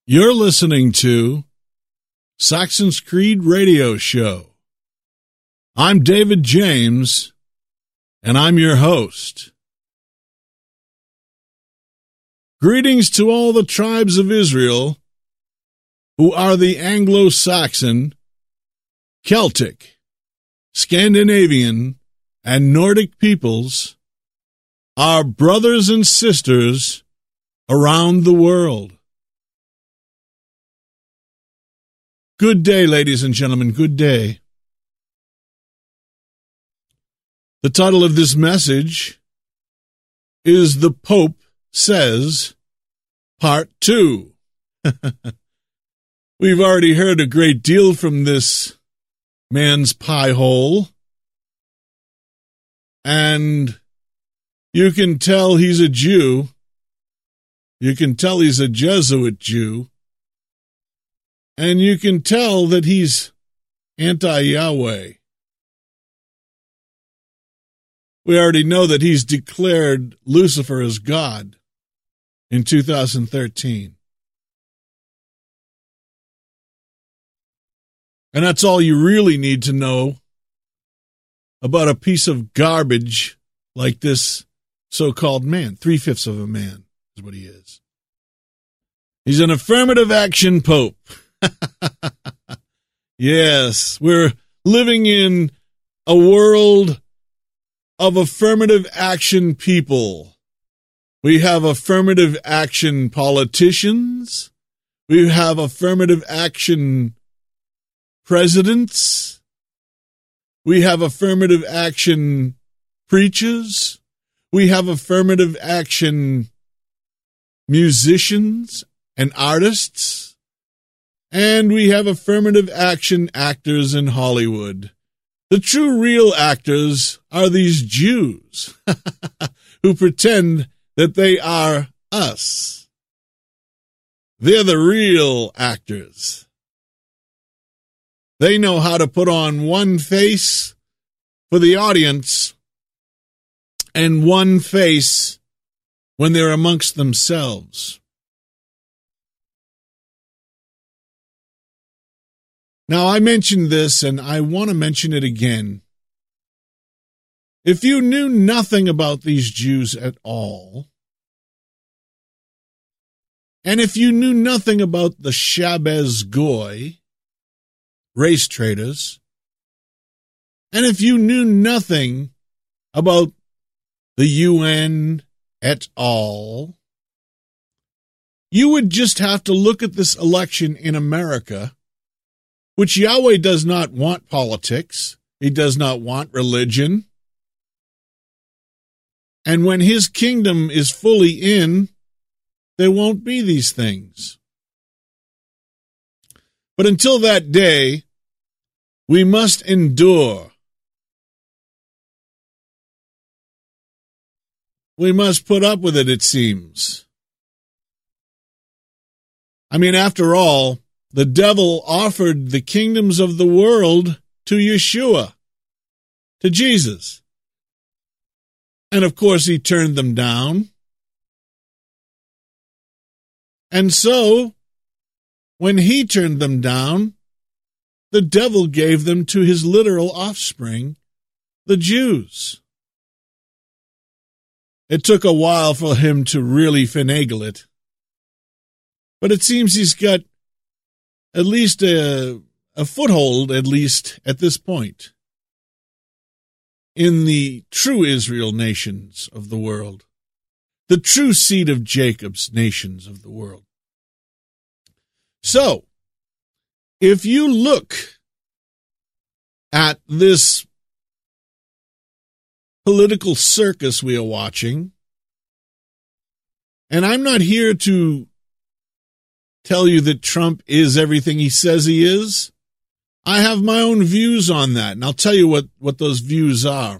You're listening to Saxon's Creed Radio Show. I'm David James, and I'm your host. Greetings to all the tribes of Israel who are the Anglo-Saxon, Celtic, Scandinavian, and Nordic peoples, our brothers and sisters around the world. Good day, ladies and gentlemen, good day. The title of this message is The Pope Says, Part 2. We've already heard a great deal from this man's pie hole, and you can tell he's a Jew. You can tell he's a Jesuit Jew. And you can tell that he's anti-Yahweh. We already know that he's declared Lucifer as God in 2013. And that's all you really need to know about a piece of garbage like this so-called man. 3/5 of a man is what he is. He's an affirmative action pope. Yes, we're living in a world of affirmative action people. We have affirmative action politicians. We have affirmative action presidents. We have affirmative action preachers. We have affirmative action musicians and artists. And we have affirmative action actors in Hollywood. The true real actors are these Jews who pretend that they are us. They're the real actors. They know how to put on one face for the audience and one face when they're amongst themselves. Now, I mentioned this, and I want to mention it again. If you knew nothing about these Jews at all, and if you knew nothing about the Shabbos Goy, race traders, and if you knew nothing about the UN et al., you would just have to look at this election in America, which Yahweh does not want politics. He does not want religion. And when his kingdom is fully in, there won't be these things. But until that day, we must endure. We must put up with it, it seems. I mean, after all, the devil offered the kingdoms of the world to Yeshua, to Jesus. And of course, he turned them down. And so, when he turned them down, the devil gave them to his literal offspring, the Jews. It took a while for him to really finagle it. But it seems he's got at least a foothold, at least at this point, in the true Israel nations of the world, the true seed of Jacob's nations of the world. So, if you look at this political circus we are watching, and I'm not here to tell you that Trump is everything he says he is. I have my own views on that, and I'll tell you what those views are.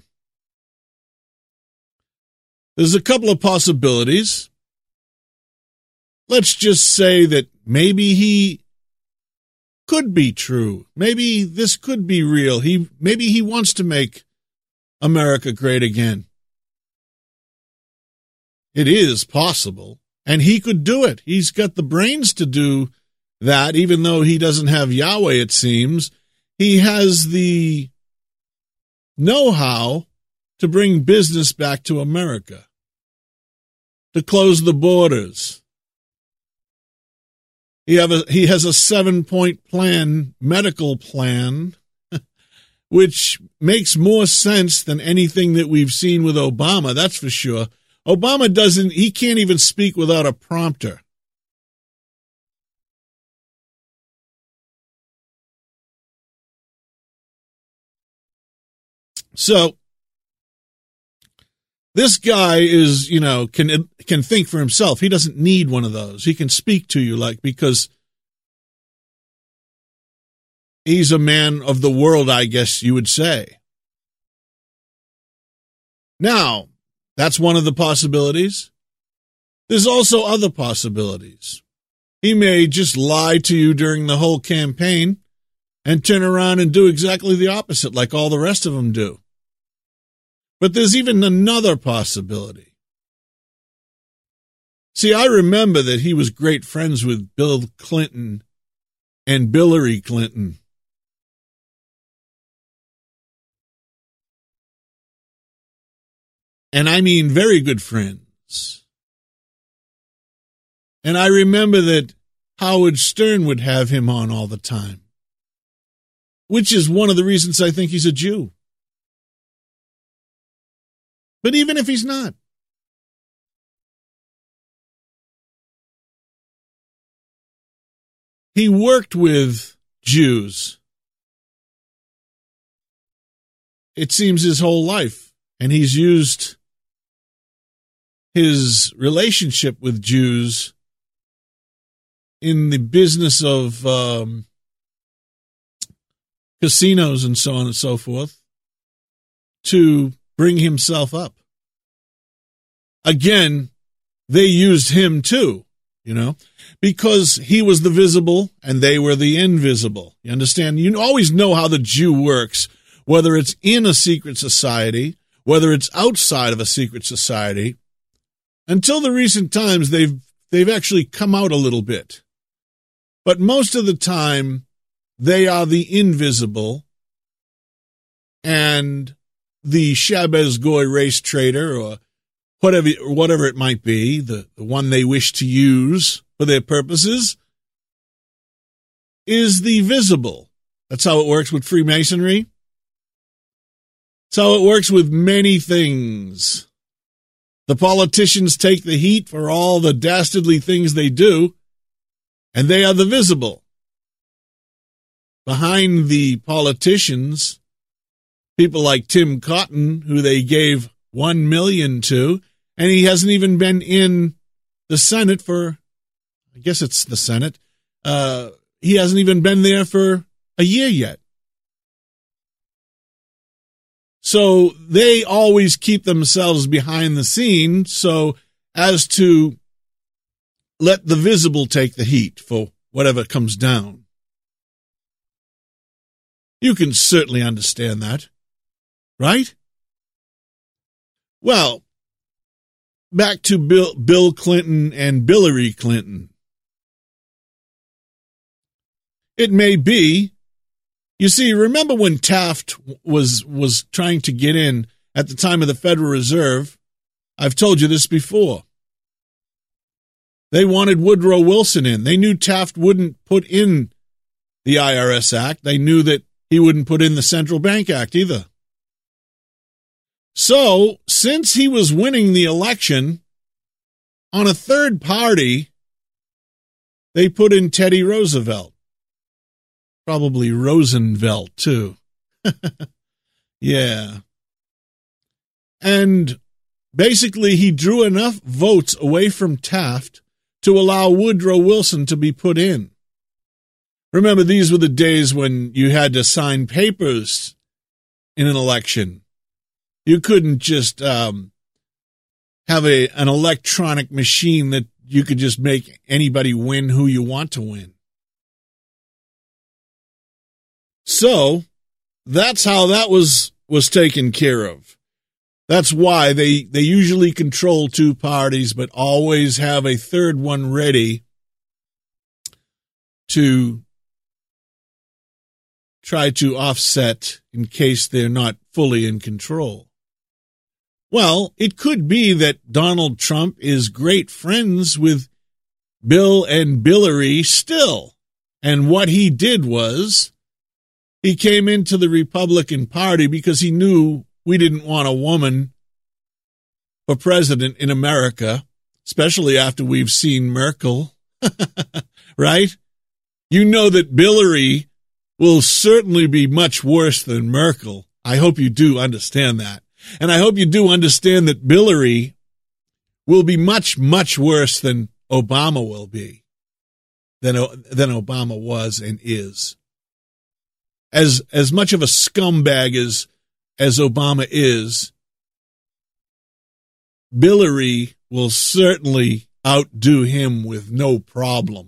There's a couple of possibilities. Let's just say that maybe he could be true. Maybe this could be real. Maybe he wants to make America great again. It is possible. And he could do it. He's got the brains to do that, even though he doesn't have Yahweh, it seems. He has the know-how to bring business back to America, to close the borders. He has a 7-point plan, medical plan, which makes more sense than anything that we've seen with Obama, that's for sure. Obama he can't even speak without a prompter. So, this guy is, can think for himself. He doesn't need one of those. He can speak to you because he's a man of the world, I guess you would say. Now, that's one of the possibilities. There's also other possibilities. He may just lie to you during the whole campaign and turn around and do exactly the opposite like all the rest of them do. But there's even another possibility. See, I remember that he was great friends with Bill Clinton and Hillary Clinton. And I mean very good friends. And I remember that Howard Stern would have him on all the time, which is one of the reasons I think he's a Jew. But even if he's not, he worked with Jews, it seems, his whole life, and he's used his relationship with Jews in the business of casinos and so on and so forth to bring himself up. Again, they used him too, because he was the visible and they were the invisible. You understand? You always know how the Jew works, whether it's in a secret society, whether it's outside of a secret society. Until the recent times, they've actually come out a little bit. But most of the time, they are the invisible, and the Shabez Goy race trader, or whatever it might be, the one they wish to use for their purposes, is the visible. That's how it works with Freemasonry. That's how it works with many things. The politicians take the heat for all the dastardly things they do, and they are the visible. Behind the politicians, people like Tim Cotton, who they gave $1 million to, and he hasn't even been in the Senate for, I guess it's the Senate. He hasn't even been there for a year yet. So they always keep themselves behind the scenes so as to let the visible take the heat for whatever comes down. You can certainly understand that, right? Well, back to Bill Clinton and Hillary Clinton. It may be. You see, remember when Taft was trying to get in at the time of the Federal Reserve? I've told you this before. They wanted Woodrow Wilson in. They knew Taft wouldn't put in the IRS Act. They knew that he wouldn't put in the Central Bank Act either. So, since he was winning the election, on a third party, they put in Teddy Roosevelt. Probably Rosenvelt, too. Yeah. And basically, he drew enough votes away from Taft to allow Woodrow Wilson to be put in. Remember, these were the days when you had to sign papers in an election. You couldn't just have an electronic machine that you could just make anybody win who you want to win. So, that's how that was taken care of. That's why they usually control two parties, but always have a third one ready to try to offset in case they're not fully in control. Well, it could be that Donald Trump is great friends with Bill and Hillary still. And what he did was he came into the Republican Party because he knew we didn't want a woman for president in America, especially after we've seen Merkel, right? You know that Hillary will certainly be much worse than Merkel. I hope you do understand that. And I hope you do understand that Hillary will be much, much worse than Obama will be, than Obama was and is. As much of a scumbag as Obama is, Hillary will certainly outdo him with no problem.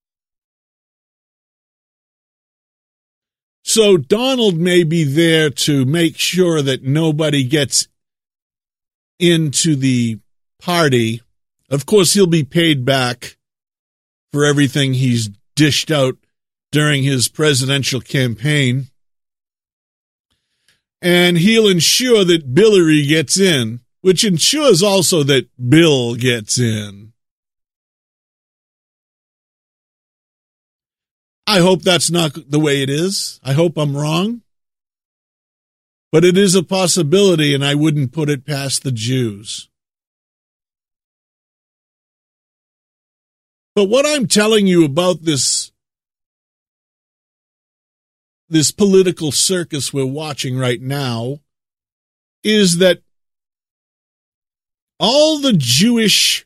So Donald may be there to make sure that nobody gets into the party. Of course, he'll be paid back for everything he's dished out during his presidential campaign. And he'll ensure that Hillary gets in, which ensures also that Bill gets in. I hope that's not the way it is. I hope I'm wrong. But it is a possibility, and I wouldn't put it past the Jews. But what I'm telling you about this political circus we're watching right now is that all the Jewish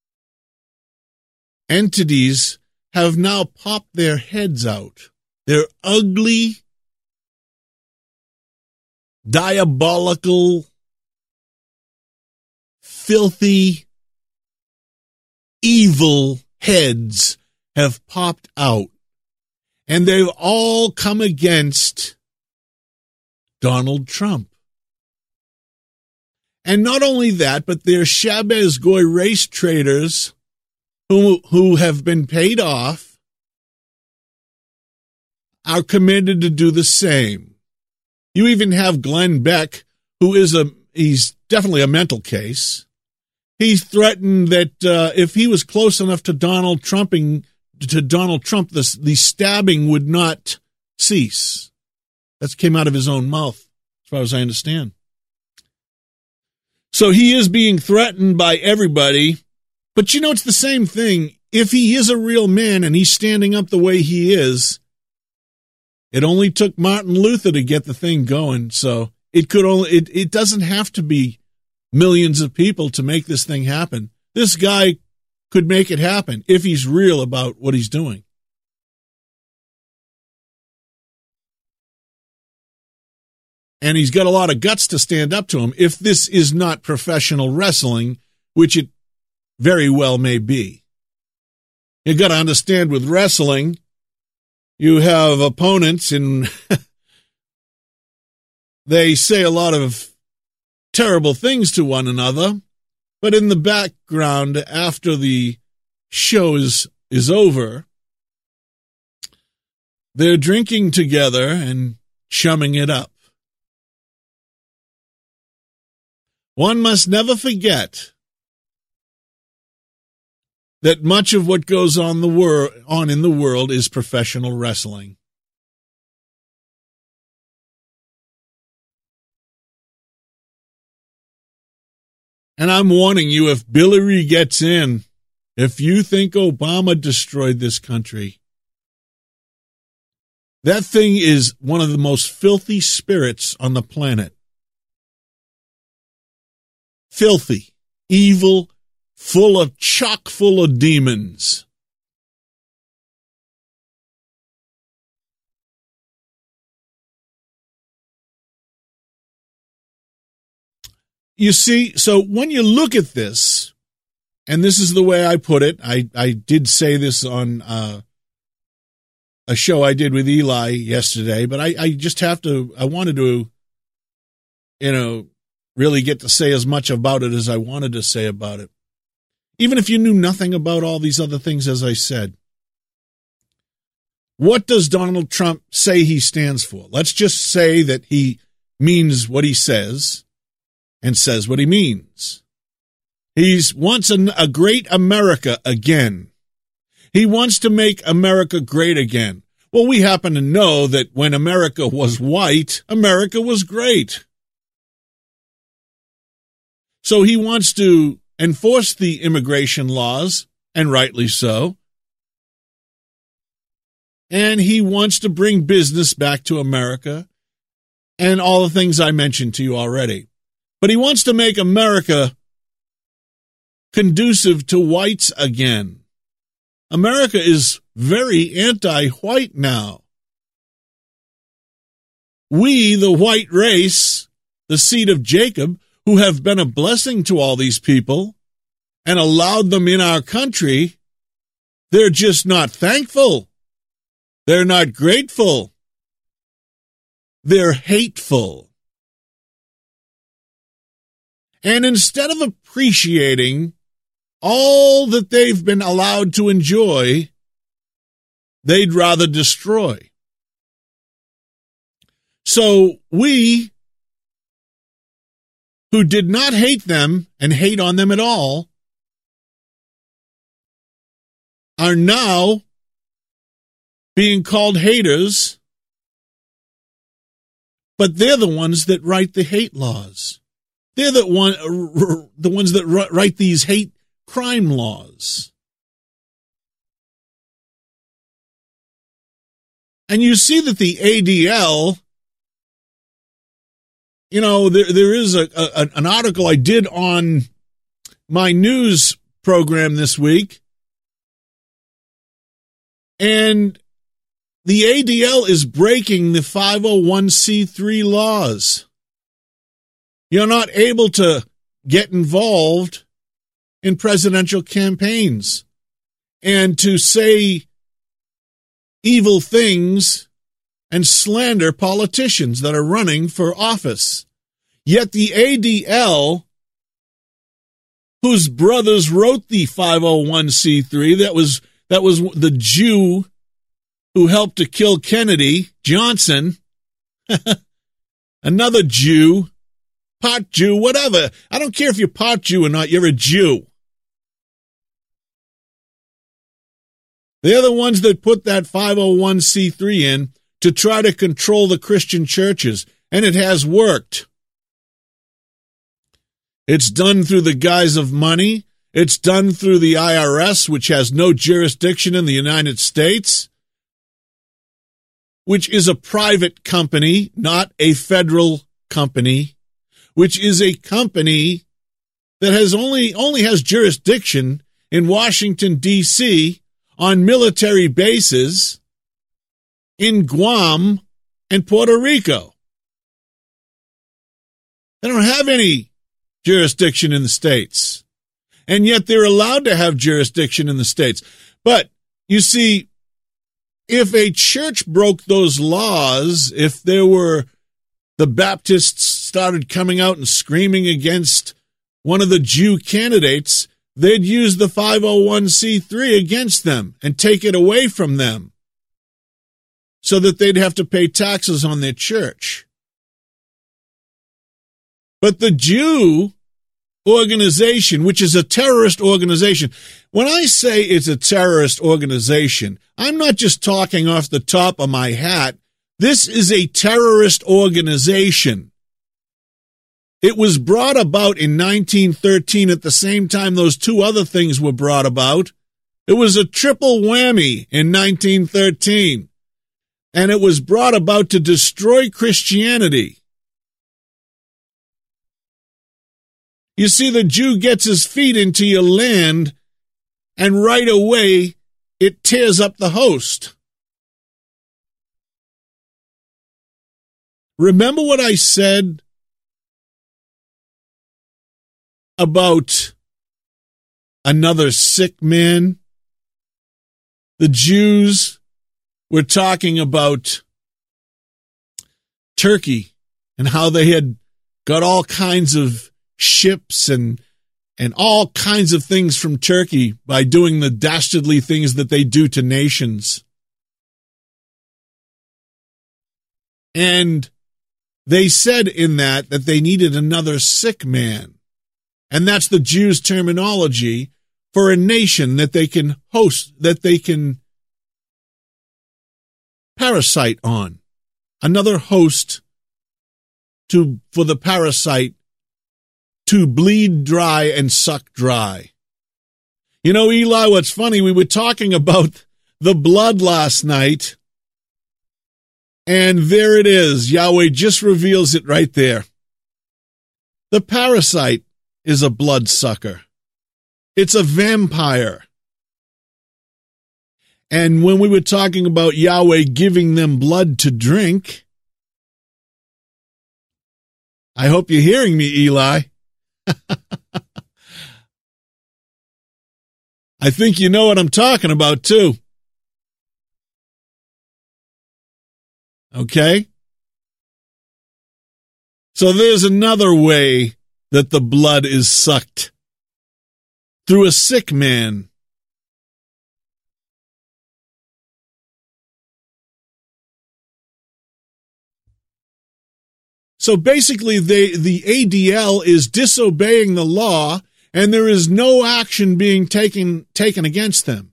entities have now popped their heads out. They're ugly, diabolical, filthy, evil heads have popped out. And they've all come against Donald Trump. And not only that, but they're Shabbos Goy race traders who have been paid off, are committed to do the same. You even have Glenn Beck, he's definitely a mental case. He threatened that if he was close enough to Donald Trump, the stabbing would not cease. That came out of his own mouth, as far as I understand. So he is being threatened by everybody. But you know, it's the same thing. If he is a real man and he's standing up the way he is, it only took Martin Luther to get the thing going. So it doesn't have to be millions of people to make this thing happen. This guy could make it happen if he's real about what he's doing. And he's got a lot of guts to stand up to him if this is not professional wrestling, which it very well may be. You've got to understand with wrestling, you have opponents and they say a lot of terrible things to one another, but in the background, after the show is over, they're drinking together and chumming it up. One must never forget that much of what goes on in the world is professional wrestling. And I'm warning you, if Hillary gets in, if you think Obama destroyed this country, that thing is one of the most filthy spirits on the planet. Filthy, evil, chock full of demons. You see, so when you look at this, and this is the way I put it, I did say this on a show I did with Eli yesterday, but I just have to, I wanted to, really get to say as much about it as I wanted to say about it. Even if you knew nothing about all these other things, as I said. What does Donald Trump say he stands for? Let's just say that he means what he says and says what he means. He wants a great America again. He wants to make America great again. Well, we happen to know that when America was white, America was great. So he wants to enforce the immigration laws, and rightly so. And he wants to bring business back to America and all the things I mentioned to you already. But he wants to make America conducive to whites again. America is very anti-white now. We, the white race, the seed of Jacob, who have been a blessing to all these people and allowed them in our country, they're just not thankful. They're not grateful. They're hateful. And instead of appreciating all that they've been allowed to enjoy, they'd rather destroy. So we, who did not hate them and hate on them at all, are now being called haters, but they're the ones that write the hate laws. They're the ones that write these hate crime laws. And you see that the ADL, you know, there is an article I did on my news program this week, and the ADL is breaking the 501c3 laws. You're not able to get involved in presidential campaigns and to say evil things and slander politicians that are running for office. Yet the ADL, whose brothers wrote the 501c3, that was the Jew who helped to kill Kennedy, Johnson, another Jew, pot Jew, whatever. I don't care if you're pot Jew or not, you're a Jew. They're the ones that put that 501c3 in to try to control the Christian churches, and it has worked. It's done through the guise of money. It's done through the IRS, which has no jurisdiction in the United States, which is a private company, not a federal company, which is a company that has only has jurisdiction in Washington, D.C., on military bases in Guam and Puerto Rico. They don't have any jurisdiction in the States, and yet they're allowed to have jurisdiction in the States. But, you see, if a church broke those laws, if there were the Baptists started coming out and screaming against one of the Jew candidates, they'd use the 501c3 against them and take it away from them so that they'd have to pay taxes on their church. But the Jew organization, which is a terrorist organization, when I say it's a terrorist organization, I'm not just talking off the top of my hat. This is a terrorist organization. It was brought about in 1913 at the same time those two other things were brought about. It was a triple whammy in 1913. And it was brought about to destroy Christianity. You see, the Jew gets his feet into your land, and right away it tears up the host. Remember what I said about another sick man? The Jews were talking about Turkey and how they had got all kinds of ships and all kinds of things from Turkey by doing the dastardly things that they do to nations. And they said in that they needed another sick man. And that's the Jews' terminology for a nation that they can host, that they can parasite on. Another host for the parasite to bleed dry and suck dry. You know, Eli, what's funny, we were talking about the blood last night, and there it is. Yahweh just reveals it right there. The parasite is a bloodsucker. It's a vampire. And when we were talking about Yahweh giving them blood to drink, I hope you're hearing me, Eli. I think you know what I'm talking about, too. Okay? So there's another way that the blood is sucked. Through a sick man. So basically, the ADL is disobeying the law, and there is no action being taken against them.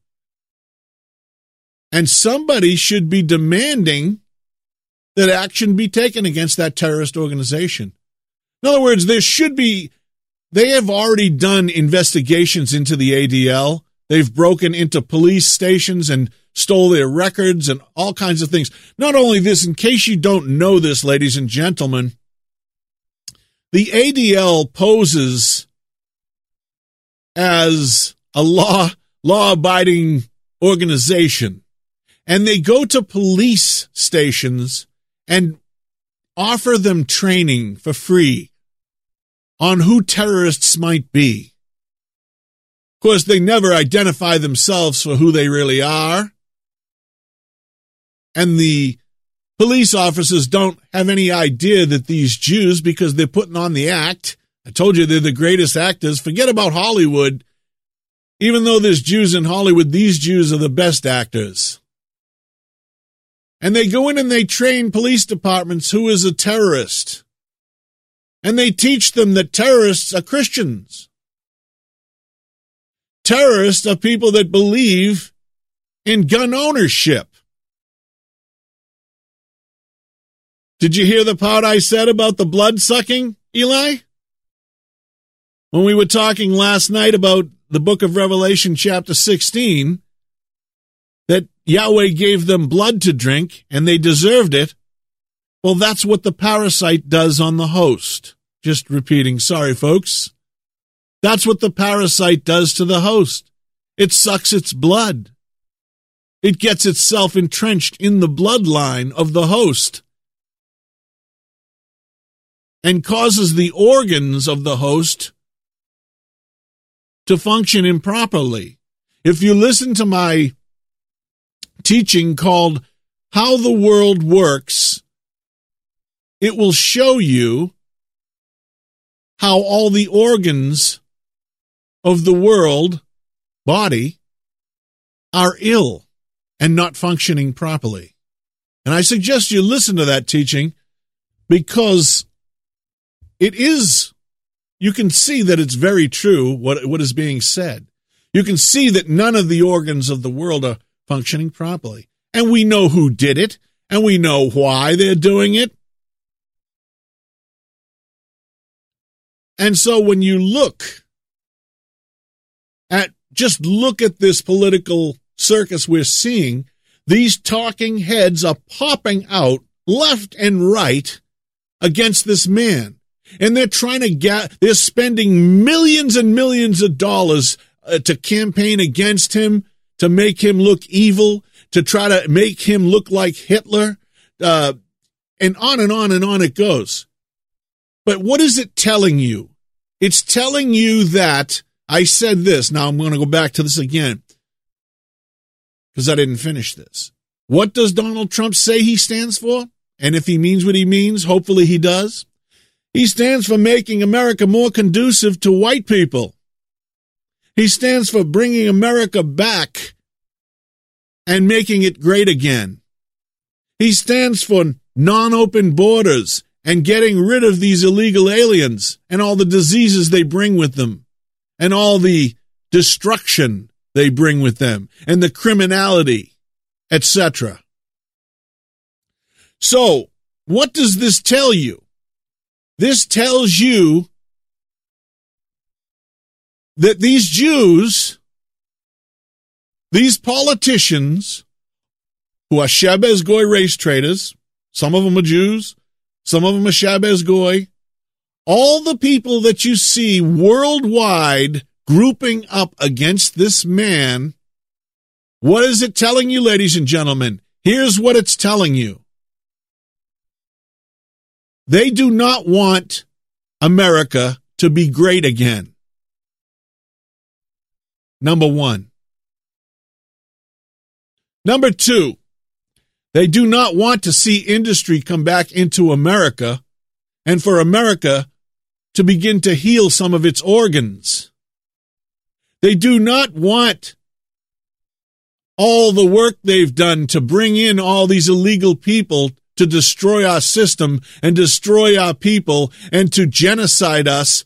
And somebody should be demanding that action be taken against that terrorist organization. In other words, they have already done investigations into the ADL. They've broken into police stations and stole their records and all kinds of things. Not only this, in case you don't know this, ladies and gentlemen, the ADL poses as a law-abiding organization, and they go to police stations and offer them training for free on who terrorists might be. Of course, they never identify themselves for who they really are, and the police officers don't have any idea that these Jews, because they're putting on the act. I told you they're the greatest actors. Forget about Hollywood. Even though there's Jews in Hollywood, these Jews are the best actors. And they go in and they train police departments who is a terrorist. And they teach them that terrorists are Christians. Terrorists are people that believe in gun ownership. Did you hear the part I said about the blood sucking, Eli? When we were talking last night about the book of Revelation chapter 16, that Yahweh gave them blood to drink and they deserved it. Well, that's what the parasite does on the host. Just repeating, sorry folks. That's what the parasite does to the host. It sucks its blood. It gets itself entrenched in the bloodline of the host and causes the organs of the host to function improperly. If you listen to my teaching called How the World Works, it will show you how all the organs of the world body are ill and not functioning properly. And I suggest you listen to that teaching because it is, you can see that it's very true what is being said. You can see that none of the organs of the world are functioning properly. And we know who did it, and we know why they're doing it. And so when you look at this political circus we're seeing, these talking heads are popping out left and right against this man. And they're trying to they're spending millions and millions of dollars to campaign against him, to make him look evil, to try to make him look like Hitler, and on and on and on it goes. But what is it telling you? It's telling you that, I said this, now I'm going to go back to this again, because I didn't finish this. What does Donald Trump say he stands for? And if he means what he means, hopefully he does. He stands for making America more conducive to white people. He stands for bringing America back and making it great again. He stands for non-open borders and getting rid of these illegal aliens and all the diseases they bring with them and all the destruction they bring with them and the criminality, etc. So, what does this tell you? This tells you that these Jews, these politicians, who are Shabbos Goy race traders, some of them are Jews, some of them are Shabbos Goy, all the people that you see worldwide grouping up against this man, what is it telling you, ladies and gentlemen? Here's what it's telling you. They do not want America to be great again. Number one. Number two, they do not want to see industry come back into America and for America to begin to heal some of its organs. They do not want all the work they've done to bring in all these illegal people to destroy our system and destroy our people and to genocide us.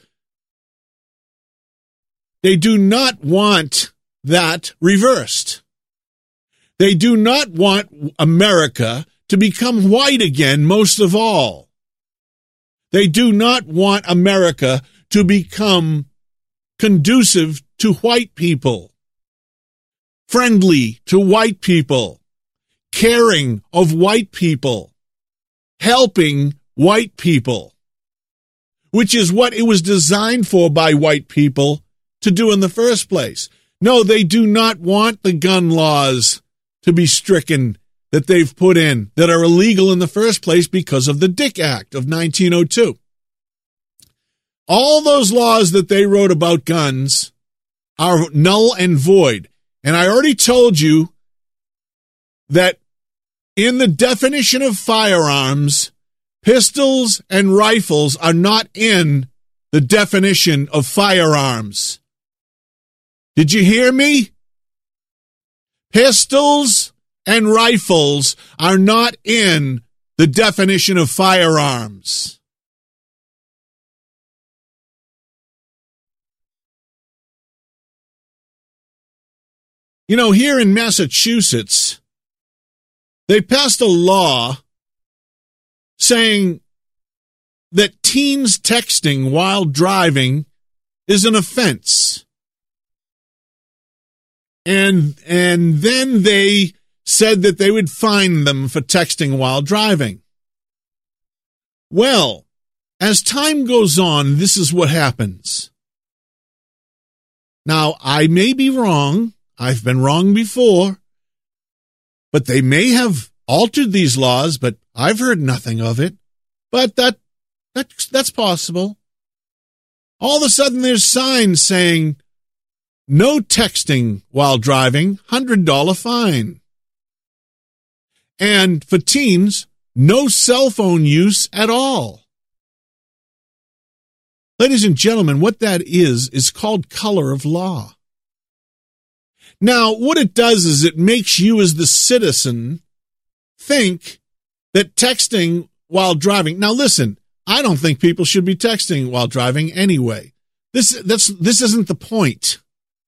They do not want that reversed. They do not want America to become white again, most of all. They do not want America to become conducive to white people, friendly to white people, caring of white people, helping white people, which is what it was designed for by white people to do in the first place. No, they do not want the gun laws to be stricken that they've put in that are illegal in the first place because of the Dick Act of 1902. All those laws that they wrote about guns are null and void. And I already told you that in the definition of firearms, pistols and rifles are not in the definition of firearms. Did you hear me? Pistols and rifles are not in the definition of firearms. You know, here in Massachusetts, they passed a law saying that teens texting while driving is an offense. And then they said that they would fine them for texting while driving. Well, as time goes on, this is what happens. Now, I may be wrong. I've been wrong before. But they may have altered these laws, but I've heard nothing of it. But that's possible. All of a sudden, there's signs saying, no texting while driving, $100 fine. And for teens, no cell phone use at all. Ladies and gentlemen, what that is called color of law. Now, what it does is it makes you as the citizen think that texting while driving. Now, listen, I don't think people should be texting while driving anyway. This isn't the point.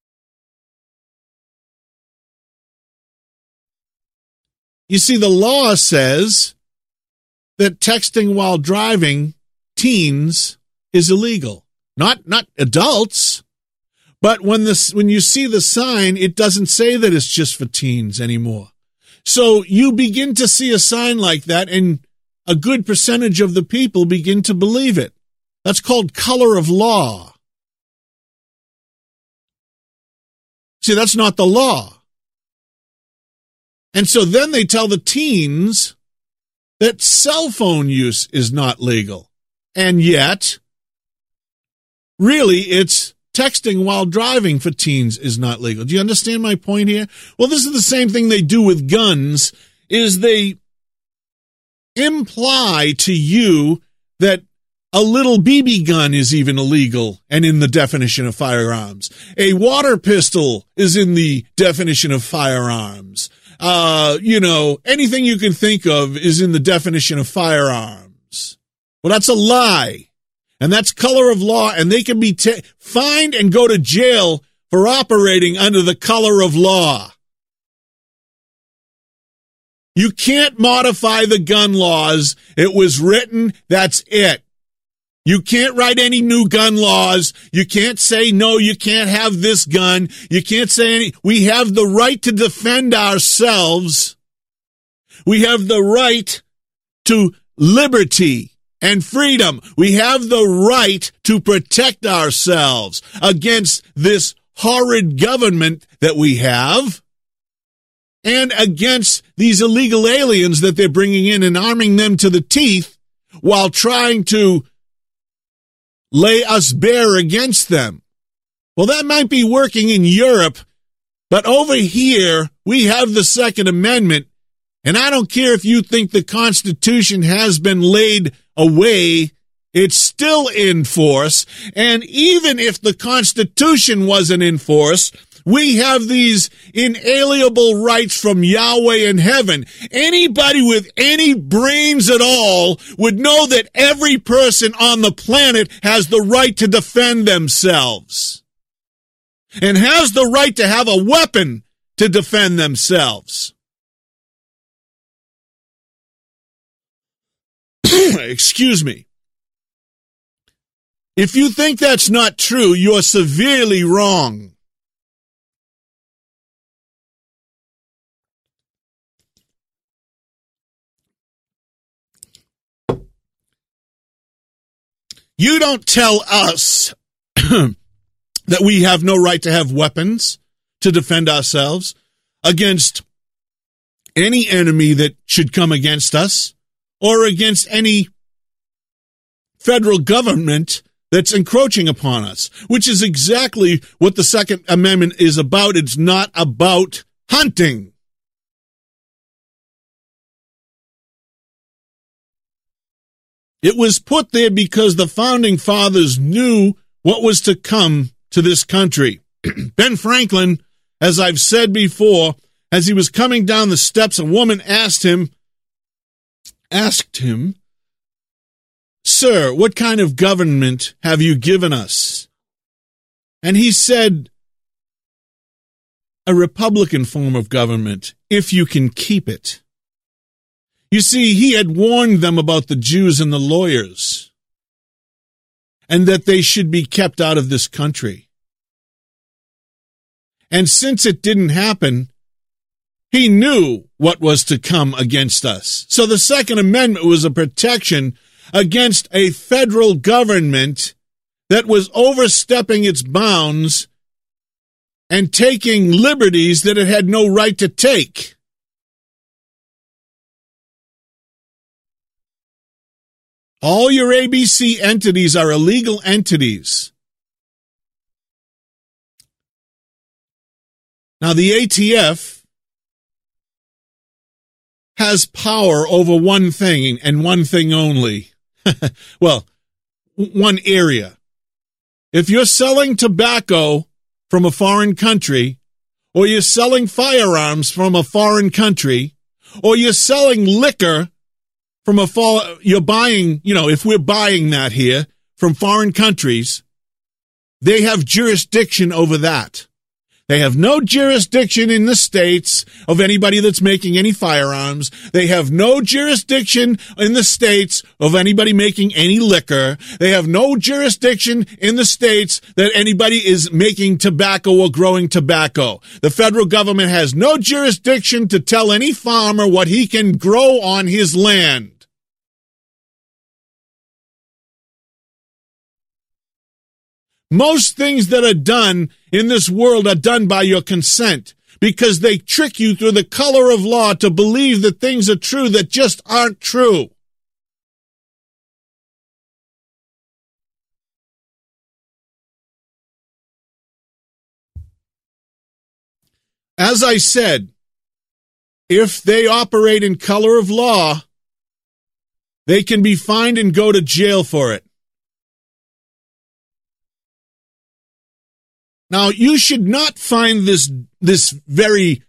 You see, the law says that texting while driving teens is illegal. Not adults. But when you see the sign, it doesn't say that it's just for teens anymore. So you begin to see a sign like that, and a good percentage of the people begin to believe it. That's called color of law. See, that's not the law. And so then they tell the teens that cell phone use is not legal. And yet, really, it's texting while driving for teens is not legal. Do you understand my point here? Well, this is the same thing they do with guns, is they imply to you that A little BB gun is even illegal and in the definition of firearms. A water pistol is in the definition of firearms. Anything you can think of is in the definition of firearms. Well, that's a lie. And that's color of law, and they can be fined and go to jail for operating under the color of law. You can't modify the gun laws. It was written, that's it. You can't write any new gun laws. You can't say, no, you can't have this gun. You can't say any. We have the right to defend ourselves. We have the right to liberty and freedom. We have the right to protect ourselves against this horrid government that we have and against these illegal aliens that they're bringing in and arming them to the teeth while trying to lay us bare against them. Well, that might be working in Europe, but over here we have the Second Amendment, and I don't care if you think the Constitution has been laid away, it's still in force. And even if the Constitution wasn't in force, we have these inalienable rights from Yahweh in heaven. Anybody with any brains at all would know that every person on the planet has the right to defend themselves and has the right to have a weapon to defend themselves. Excuse me. If you think that's not true, you're severely wrong. You don't tell us that we have no right to have weapons to defend ourselves against any enemy that should come against us or against any federal government that's encroaching upon us, which is exactly what the Second Amendment is about. It's not about hunting. It was put there because the founding fathers knew what was to come to this country. Ben Franklin, as I've said before, as he was coming down the steps, a woman asked him, "Sir, what kind of government have you given us?" And he said, "A Republican form of government, if you can keep it." You see, he had warned them about the Jews and the lawyers, and that they should be kept out of this country. And since it didn't happen, he knew what was to come against us. So the Second Amendment was a protection against a federal government that was overstepping its bounds and taking liberties that it had no right to take. All your ABC entities are illegal entities. Now, the ATF has power over one thing and one thing only. Well, one area. If you're selling tobacco from a foreign country, or you're selling firearms from a foreign country, or you're selling liquor from you're buying, if we're buying that here from foreign countries, they have jurisdiction over that. They have no jurisdiction in the states of anybody that's making any firearms. They have no jurisdiction in the states of anybody making any liquor. They have no jurisdiction in the states that anybody is making tobacco or growing tobacco. The federal government has no jurisdiction to tell any farmer what he can grow on his land. Most things that are done in this world are done by your consent because they trick you through the color of law to believe that things are true that just aren't true. As I said, if they operate in color of law, they can be fined and go to jail for it. Now, you should not find this very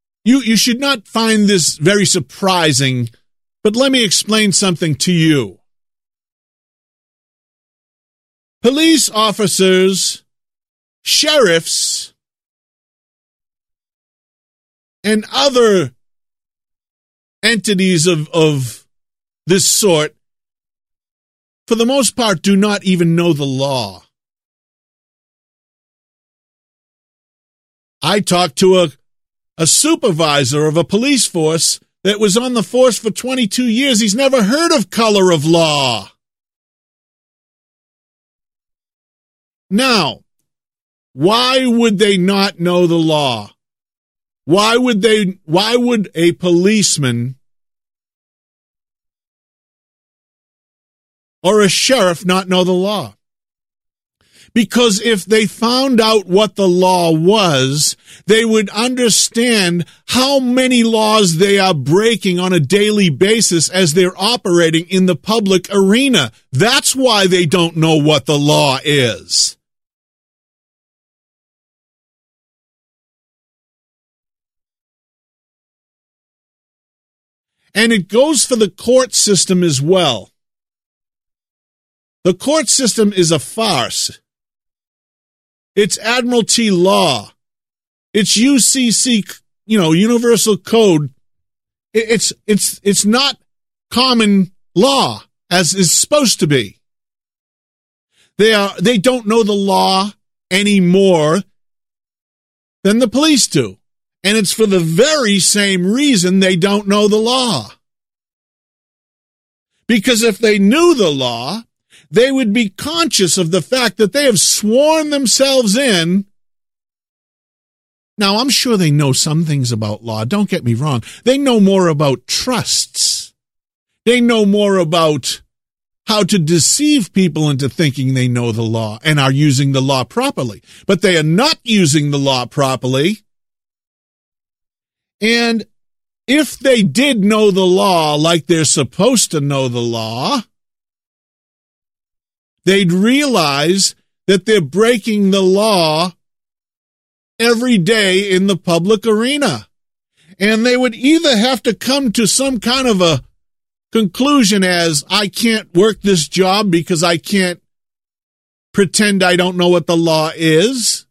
surprising, but let me explain something to you. Police officers, sheriffs, and other entities of this sort, for the most part, do not even know the law. I talked to a supervisor of a police force that was on the force for 22 years. He's never heard of color of law. Now, why would they not know the law? Why would a policeman or a sheriff not know the law? Because if they found out what the law was, they would understand how many laws they are breaking on a daily basis as they're operating in the public arena. That's why they don't know what the law is. And it goes for the court system as well. The court system is a farce. It's Admiralty law. It's UCC, Universal Code. It's not common law as is supposed to be. They don't know the law any more than the police do. And it's for the very same reason they don't know the law. Because if they knew the law, they would be conscious of the fact that they have sworn themselves in. Now, I'm sure they know some things about law. Don't get me wrong. They know more about trusts. They know more about how to deceive people into thinking they know the law and are using the law properly. But they are not using the law properly. And if they did know the law like they're supposed to know the law, they'd realize that they're breaking the law every day in the public arena. And they would either have to come to some kind of a conclusion as, I can't work this job because I can't pretend I don't know what the law is.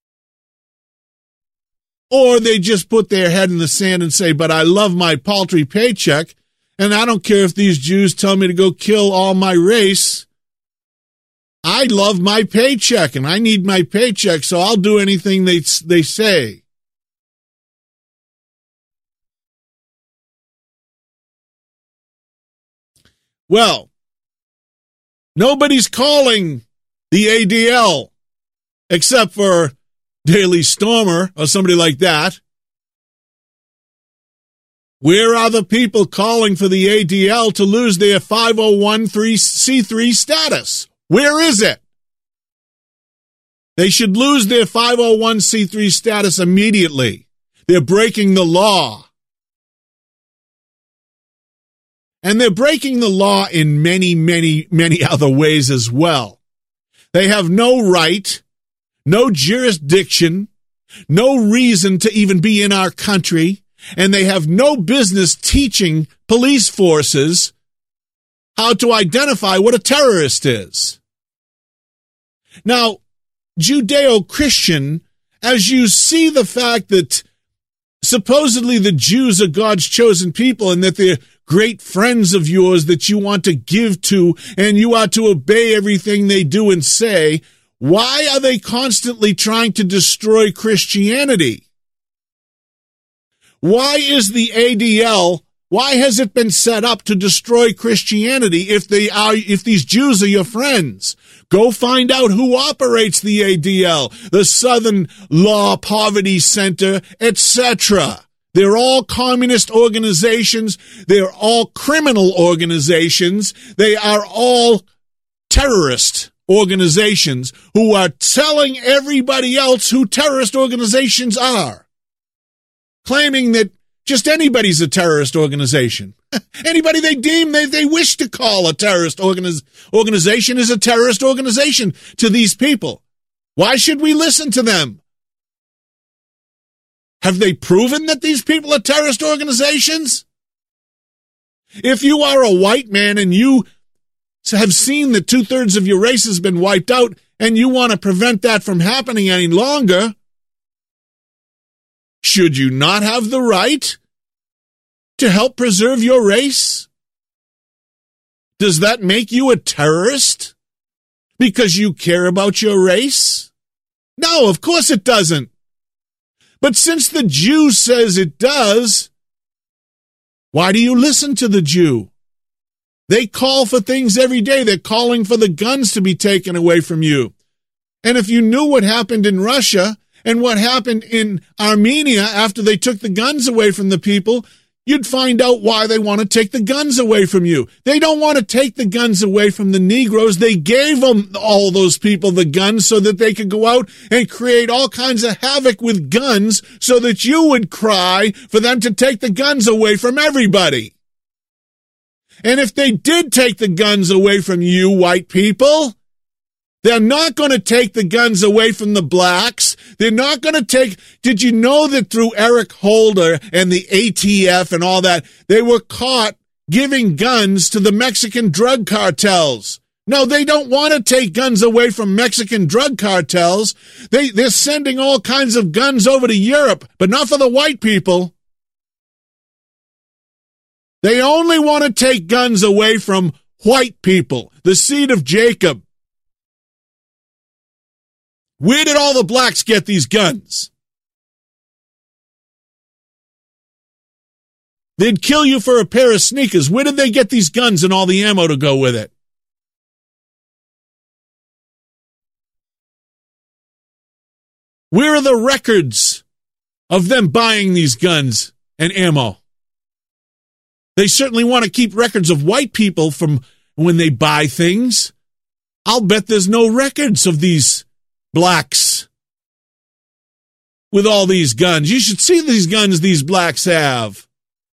Or they just put their head in the sand and say, but I love my paltry paycheck, and I don't care if these Jews tell me to go kill all my race. I love my paycheck, and I need my paycheck, so I'll do anything they say. Well, nobody's calling the ADL except for Daily Stormer or somebody like that. Where are the people calling for the ADL to lose their 501c3 status? Where is it? They should lose their 501c3 status immediately. They're breaking the law. And they're breaking the law in many, many, many other ways as well. They have no right, no jurisdiction, no reason to even be in our country, and they have no business teaching police forces how to identify what a terrorist is. Now, Judeo-Christian, as you see the fact that supposedly the Jews are God's chosen people and that they're great friends of yours that you want to give to and you are to obey everything they do and say, why are they constantly trying to destroy Christianity? Why is the ADL, why has it been set up to destroy Christianity if these Jews are your friends? Go find out who operates the ADL, the Southern Law Poverty Center, etc. They're all communist organizations. They're all criminal organizations. They are all terrorist organizations who are telling everybody else who terrorist organizations are, claiming that just anybody's a terrorist organization. Anybody they deem they wish to call a terrorist organization is a terrorist organization to these people. Why should we listen to them? Have they proven that these people are terrorist organizations? If you are a white man and you have seen that 2/3 of your race has been wiped out and you want to prevent that from happening any longer, should you not have the right to help preserve your race? Does that make you a terrorist because you care about your race? No, of course it doesn't. But since the Jew says it does, why do you listen to the Jew? They call for things every day. They're calling for the guns to be taken away from you. And if you knew what happened in Russia and what happened in Armenia after they took the guns away from the people, you'd find out why they want to take the guns away from you. They don't want to take the guns away from the Negroes. They gave them, all those people, the guns so that they could go out and create all kinds of havoc with guns so that you would cry for them to take the guns away from everybody. And if they did take the guns away from you, white people, they're not going to take the guns away from the blacks. They're not going to take... Did you know that through Eric Holder and the ATF and all that, they were caught giving guns to the Mexican drug cartels? No, they don't want to take guns away from Mexican drug cartels. They're sending all kinds of guns over to Europe, but not for the white people. They only want to take guns away from white people, the seed of Jacob. Where did all the blacks get these guns? They'd kill you for a pair of sneakers. Where did they get these guns and all the ammo to go with it? Where are the records of them buying these guns and ammo? They certainly want to keep records of white people from when they buy things. I'll bet there's no records of these blacks with all these guns. You should see these guns these blacks have.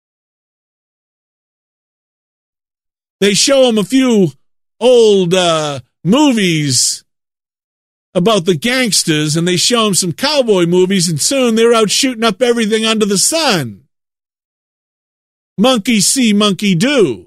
They show them a few old movies about the gangsters, and they show them some cowboy movies, and soon they're out shooting up everything under the sun. Monkey see, monkey do.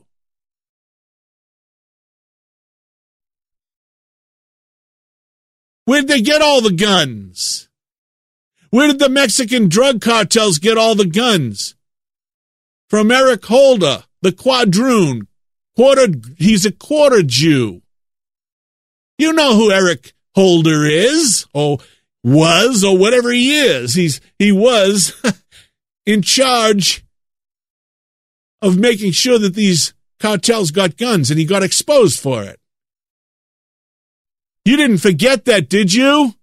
Where did they get all the guns? Where did the Mexican drug cartels get all the guns? From Eric Holder, the quadroon. He's a quarter Jew. You know who Eric Holder is, or was, or whatever he is. He was in charge of making sure that these cartels got guns, and he got exposed for it. You didn't forget that, did you?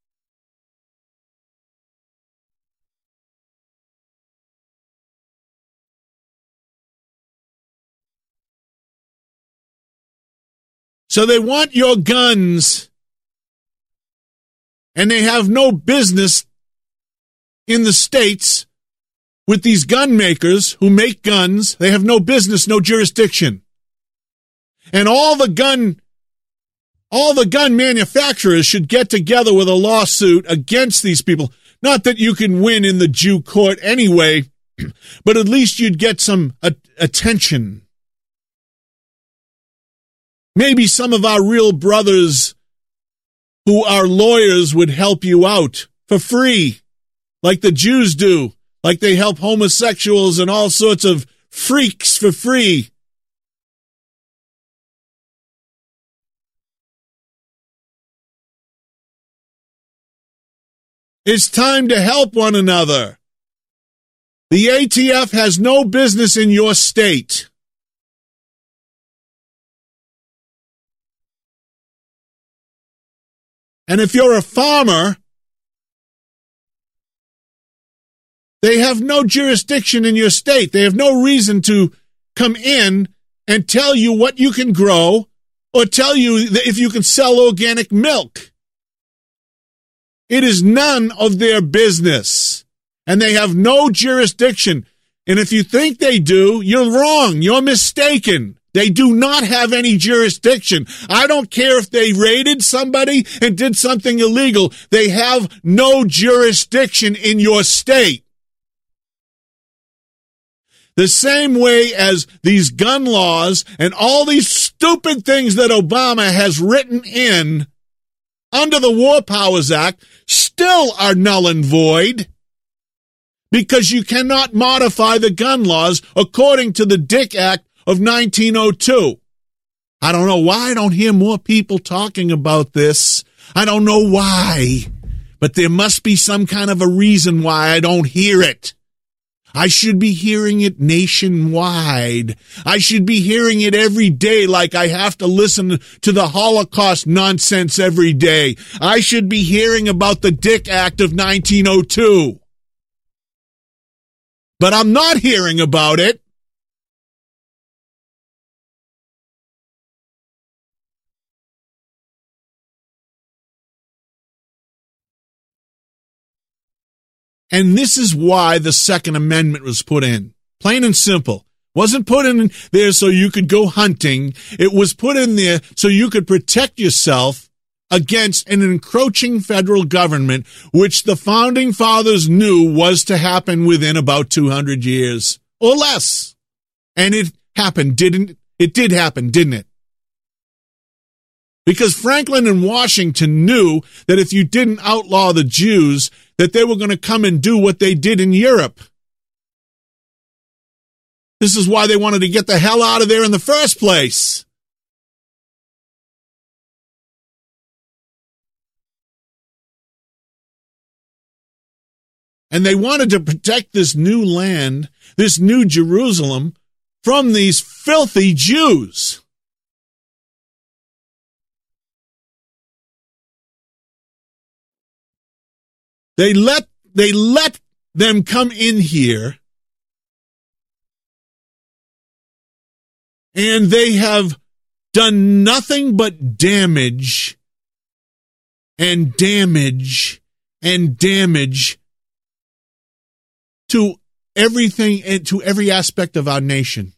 So they want your guns, and they have no business in the States with these gun makers who make guns. They have no business, no jurisdiction. And all the gun manufacturers should get together with a lawsuit against these people. Not that you can win in the Jew court anyway, but at least you'd get some attention. Maybe some of our real brothers who are lawyers would help you out for free, like the Jews do, like they help homosexuals and all sorts of freaks for free. It's time to help one another. The ATF has no business in your state. And if you're a farmer, they have no jurisdiction in your state. They have no reason to come in and tell you what you can grow or tell you if you can sell organic milk. It is none of their business, and they have no jurisdiction. And if you think they do, you're wrong. You're mistaken. They do not have any jurisdiction. I don't care if they raided somebody and did something illegal. They have no jurisdiction in your state. The same way as these gun laws and all these stupid things that Obama has written in under the War Powers Act still are null and void, because you cannot modify the gun laws according to the Dick Act of 1902. I don't know why I don't hear more people talking about this. I don't know why, but there must be some kind of a reason why I don't hear it. I should be hearing it nationwide. I should be hearing it every day, like I have to listen to the Holocaust nonsense every day. I should be hearing about the Dick Act of 1902. But I'm not hearing about it. And this is why the Second Amendment was put in. Plain and simple. Wasn't put in there so you could go hunting. It was put in there so you could protect yourself against an encroaching federal government, which the Founding Fathers knew was to happen within about 200 years or less. And it happened, didn't it? It did happen, didn't it? Because Franklin and Washington knew that if you didn't outlaw the Jews, that they were going to come and do what they did in Europe. This is why they wanted to get the hell out of there in the first place. And they wanted to protect this new land, this new Jerusalem, from these filthy Jews. They let them come in here, and they have done nothing but damage and damage and damage to everything and to every aspect of our nation.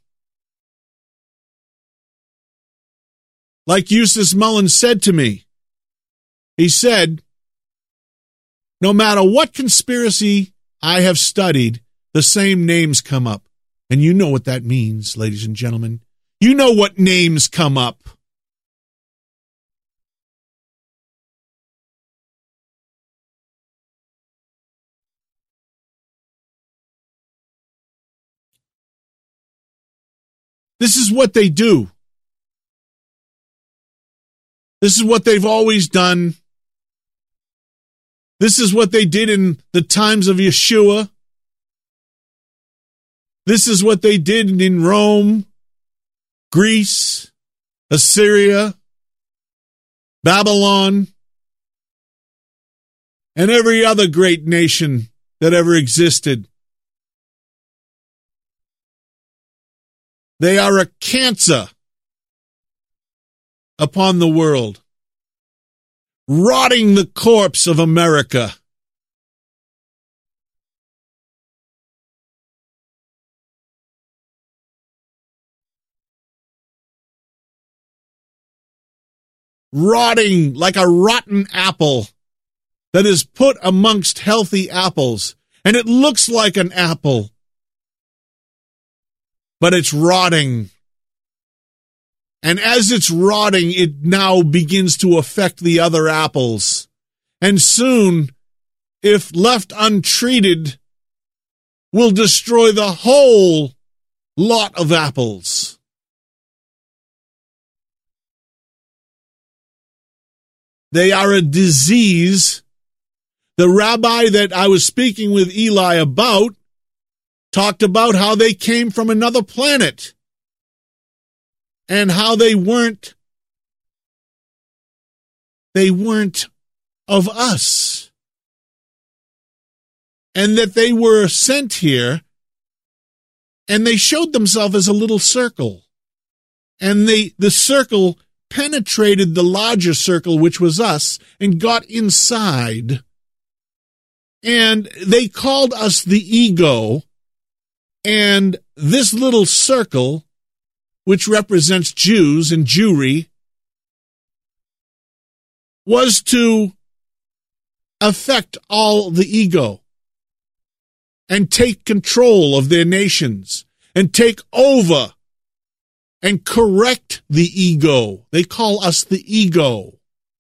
Like Eustace Mullins said to me, he said, no matter what conspiracy I have studied, the same names come up. And you know what that means, ladies and gentlemen. You know what names come up. This is what they do. This is what they've always done. This is what they did in the times of Yeshua. This is what they did in Rome, Greece, Assyria, Babylon, and every other great nation that ever existed. They are a cancer upon the world, rotting the corpse of America. Rotting like a rotten apple that is put amongst healthy apples, and it looks like an apple, but it's rotting. And as it's rotting, it now begins to affect the other apples. And soon, if left untreated, will destroy the whole lot of apples. They are a disease. The rabbi that I was speaking with Eli about talked about how they came from another planet and how they weren't of us, and that they were sent here, and they showed themselves as a little circle, and the circle penetrated the larger circle, which was us, and got inside, and they called us the ego, and this little circle which represents Jews and Jewry, was to affect all the ego and take control of their nations and take over and correct the ego. They call us the ego.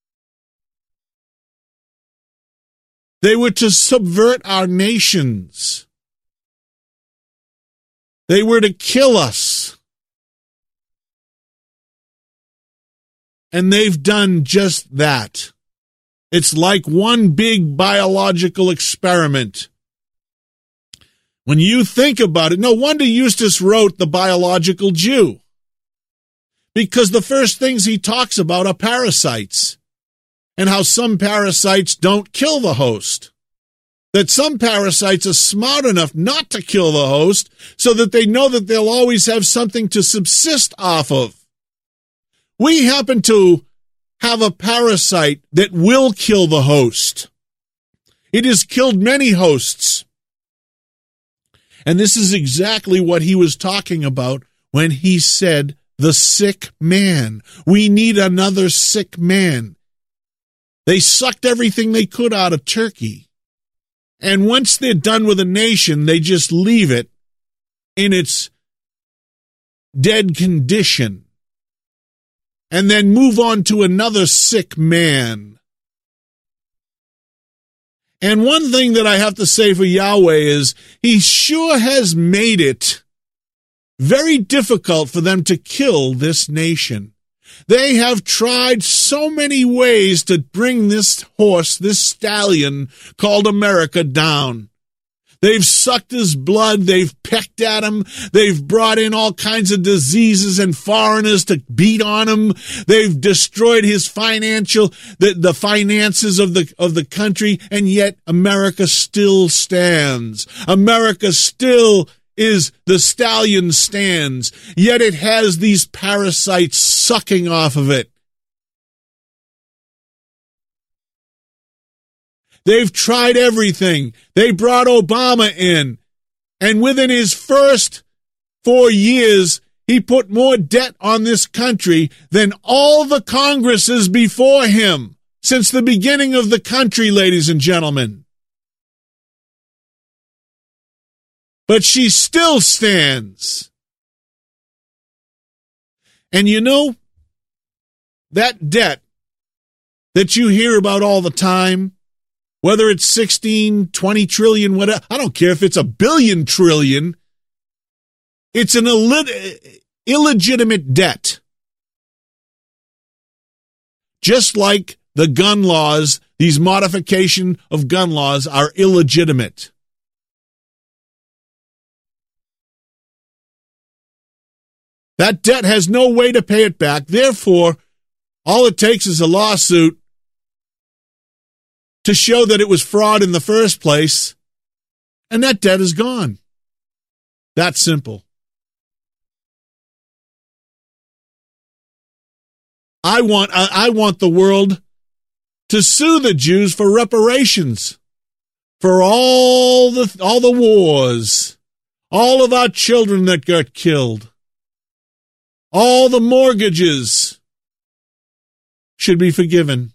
They were to subvert our nations. They were to kill us. And they've done just that. It's like one big biological experiment. When you think about it, no wonder Eustace wrote The Biological Jew. Because the first things he talks about are parasites. And how some parasites don't kill the host. That some parasites are smart enough not to kill the host so that they know that they'll always have something to subsist off of. We happen to have a parasite that will kill the host. It has killed many hosts. And this is exactly what he was talking about when he said the sick man. We need another sick man. They sucked everything they could out of Turkey. And once they're done with a nation, they just leave it in its dead condition. And then move on to another sick man. And one thing that I have to say for Yahweh is he sure has made it very difficult for them to kill this nation. They have tried so many ways to bring this horse, this stallion called America, down. They've sucked his blood. They've pecked at him. They've brought in all kinds of diseases and foreigners to beat on him. They've destroyed his the finances of the country, and yet America still stands. America still is the stallion stands, yet it has these parasites sucking off of it. They've tried everything. They brought Obama in, and within his first 4 years, he put more debt on this country than all the Congresses before him since the beginning of the country, ladies and gentlemen. But she still stands. And you know, that debt that you hear about all the time, whether it's 16, 20 trillion, whatever, I don't care if it's a billion trillion, it's an illegitimate debt. Just like the gun laws, these modification of gun laws are illegitimate. That debt has no way to pay it back. Therefore, all it takes is a lawsuit to show that it was fraud in the first place, and that debt is gone. That simple. I want the world to sue the Jews for reparations for all the wars, all of our children that got killed, all the mortgages should be forgiven.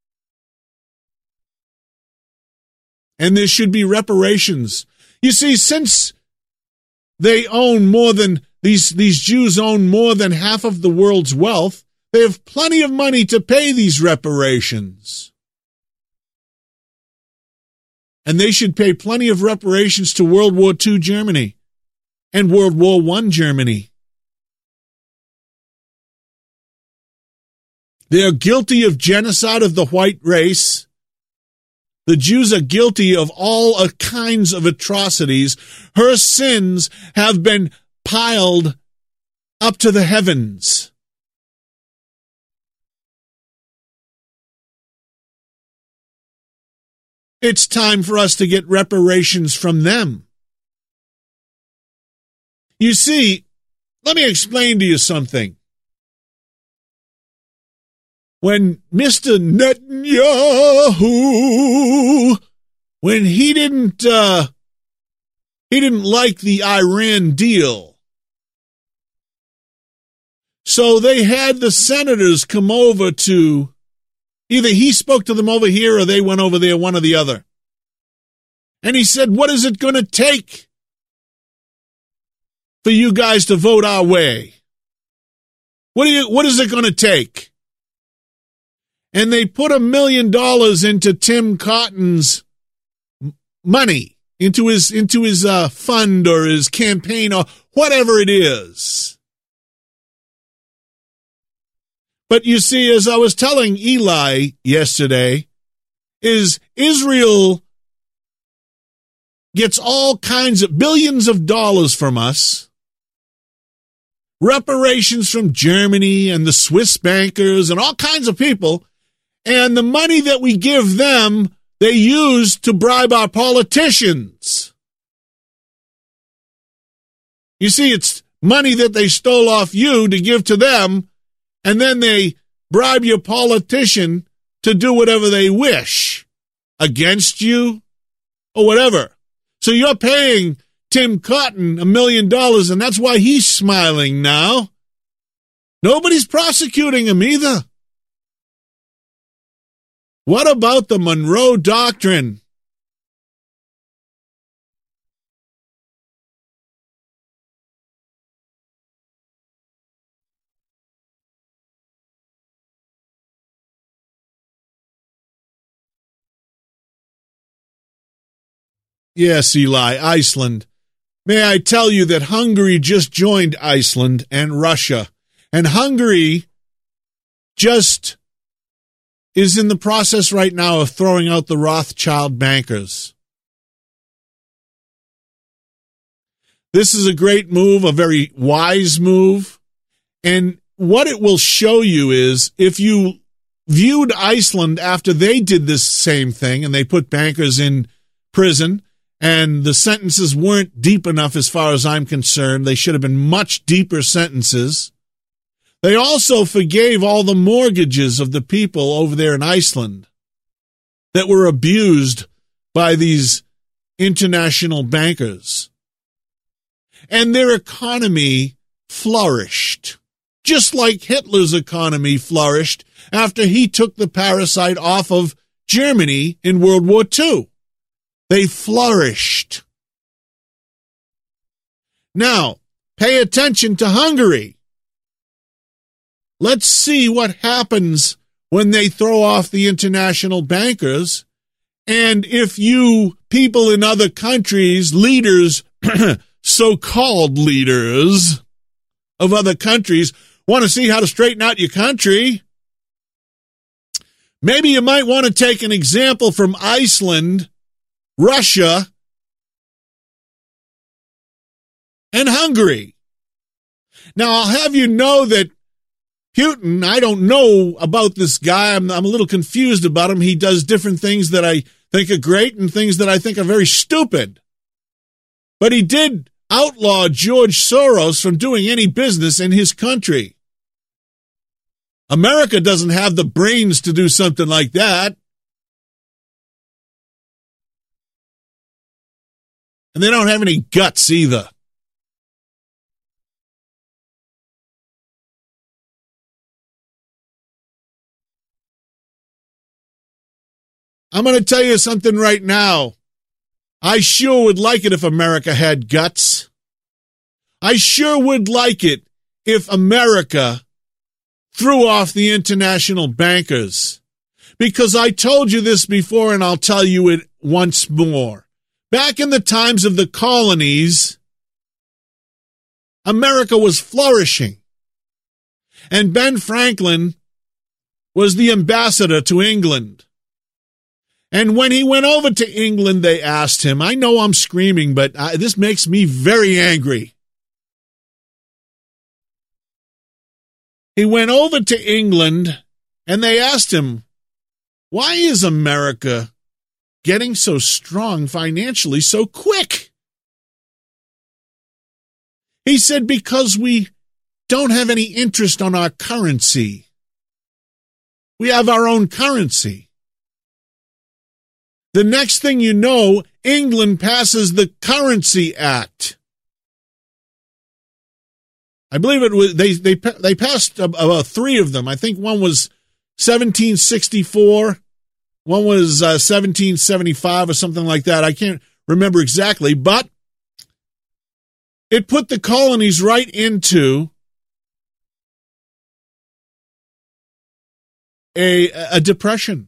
And there should be reparations. You see, since they own more than, these Jews own more than half of the world's wealth, they have plenty of money to pay these reparations. And they should pay plenty of reparations to World War II Germany and World War I Germany. They are guilty of genocide of the white race. The Jews are guilty of all kinds of atrocities. Her sins have been piled up to the heavens. It's time for us to get reparations from them. You see, let me explain to you something. When Mr. Netanyahu, when he didn't like the Iran deal, So they had the senators come over to, either he spoke to them over here or they went over there, one or the other. And he said, what is it going to take for you guys to vote our way? What is it going to take? And they put $1 million into Tim Cotton's money, into his fund or his campaign or whatever it is. But you see, as I was telling Eli yesterday, is Israel gets all kinds of billions of dollars from us, reparations from Germany and the Swiss bankers and all kinds of people, and the money that we give them, they use to bribe our politicians. You see, it's money that they stole off you to give to them, and then they bribe your politician to do whatever they wish against you or whatever. So you're paying Tim Cotton $1 million, and that's why he's smiling now. Nobody's prosecuting him either. What about the Monroe Doctrine? Yes, Eli, Iceland. May I tell you that Hungary just joined Iceland and Russia, and Hungary just is in the process right now of throwing out the Rothschild bankers. This is a great move, a very wise move, and what it will show you is if you viewed Iceland after they did this same thing and they put bankers in prison, and the sentences weren't deep enough as far as I'm concerned. They should have been much deeper sentences. They also forgave all the mortgages of the people over there in Iceland that were abused by these international bankers. And their economy flourished, just like Hitler's economy flourished after he took the parasite off of Germany in World War II. They flourished. Now, pay attention to Hungary. Let's see what happens when they throw off the international bankers. And if you people in other countries, leaders, so-called leaders of other countries, want to see how to straighten out your country, maybe you might want to take an example from Iceland, Russia, and Hungary. Now, I'll have you know that Putin, I don't know about this guy. I'm a little confused about him. He does different things that I think are great and things that I think are very stupid. But he did outlaw George Soros from doing any business in his country. America doesn't have the brains to do something like that. And they don't have any guts either. I'm going to tell you something right now. I sure would like it if America had guts. I sure would like it if America threw off the international bankers. Because I told you this before and I'll tell you it once more. Back in the times of the colonies, America was flourishing. And Ben Franklin was the ambassador to England. And when he went over to England, they asked him, I know I'm screaming, but this makes me very angry. He went over to England and they asked him, why is America getting so strong financially so quick? He said, because we don't have any interest on our currency. We have our own currency. The next thing you know, England passes the Currency Act. I believe it was they passed about three of them. I think one was 1764, one was 1775 or something like that. I can't remember exactly, but it put the colonies right into a depression.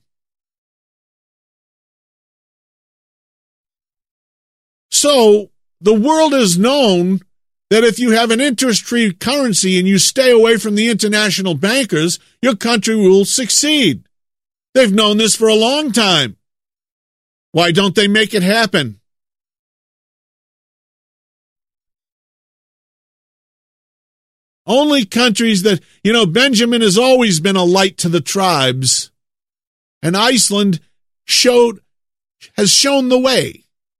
So the world has known that if you have an interest-free currency and you stay away from the international bankers, your country will succeed. They've known this for a long time. Why don't they make it happen? Only countries that, Benjamin has always been a light to the tribes, and Iceland has shown the way.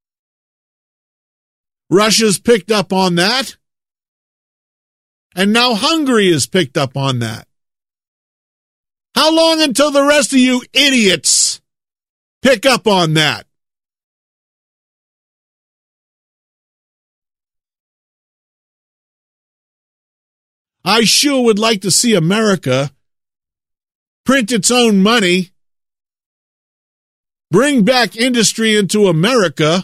Russia's picked up on that, and now Hungary has picked up on that. How long until the rest of you idiots pick up on that? I sure would like to see America print its own money, bring back industry into America,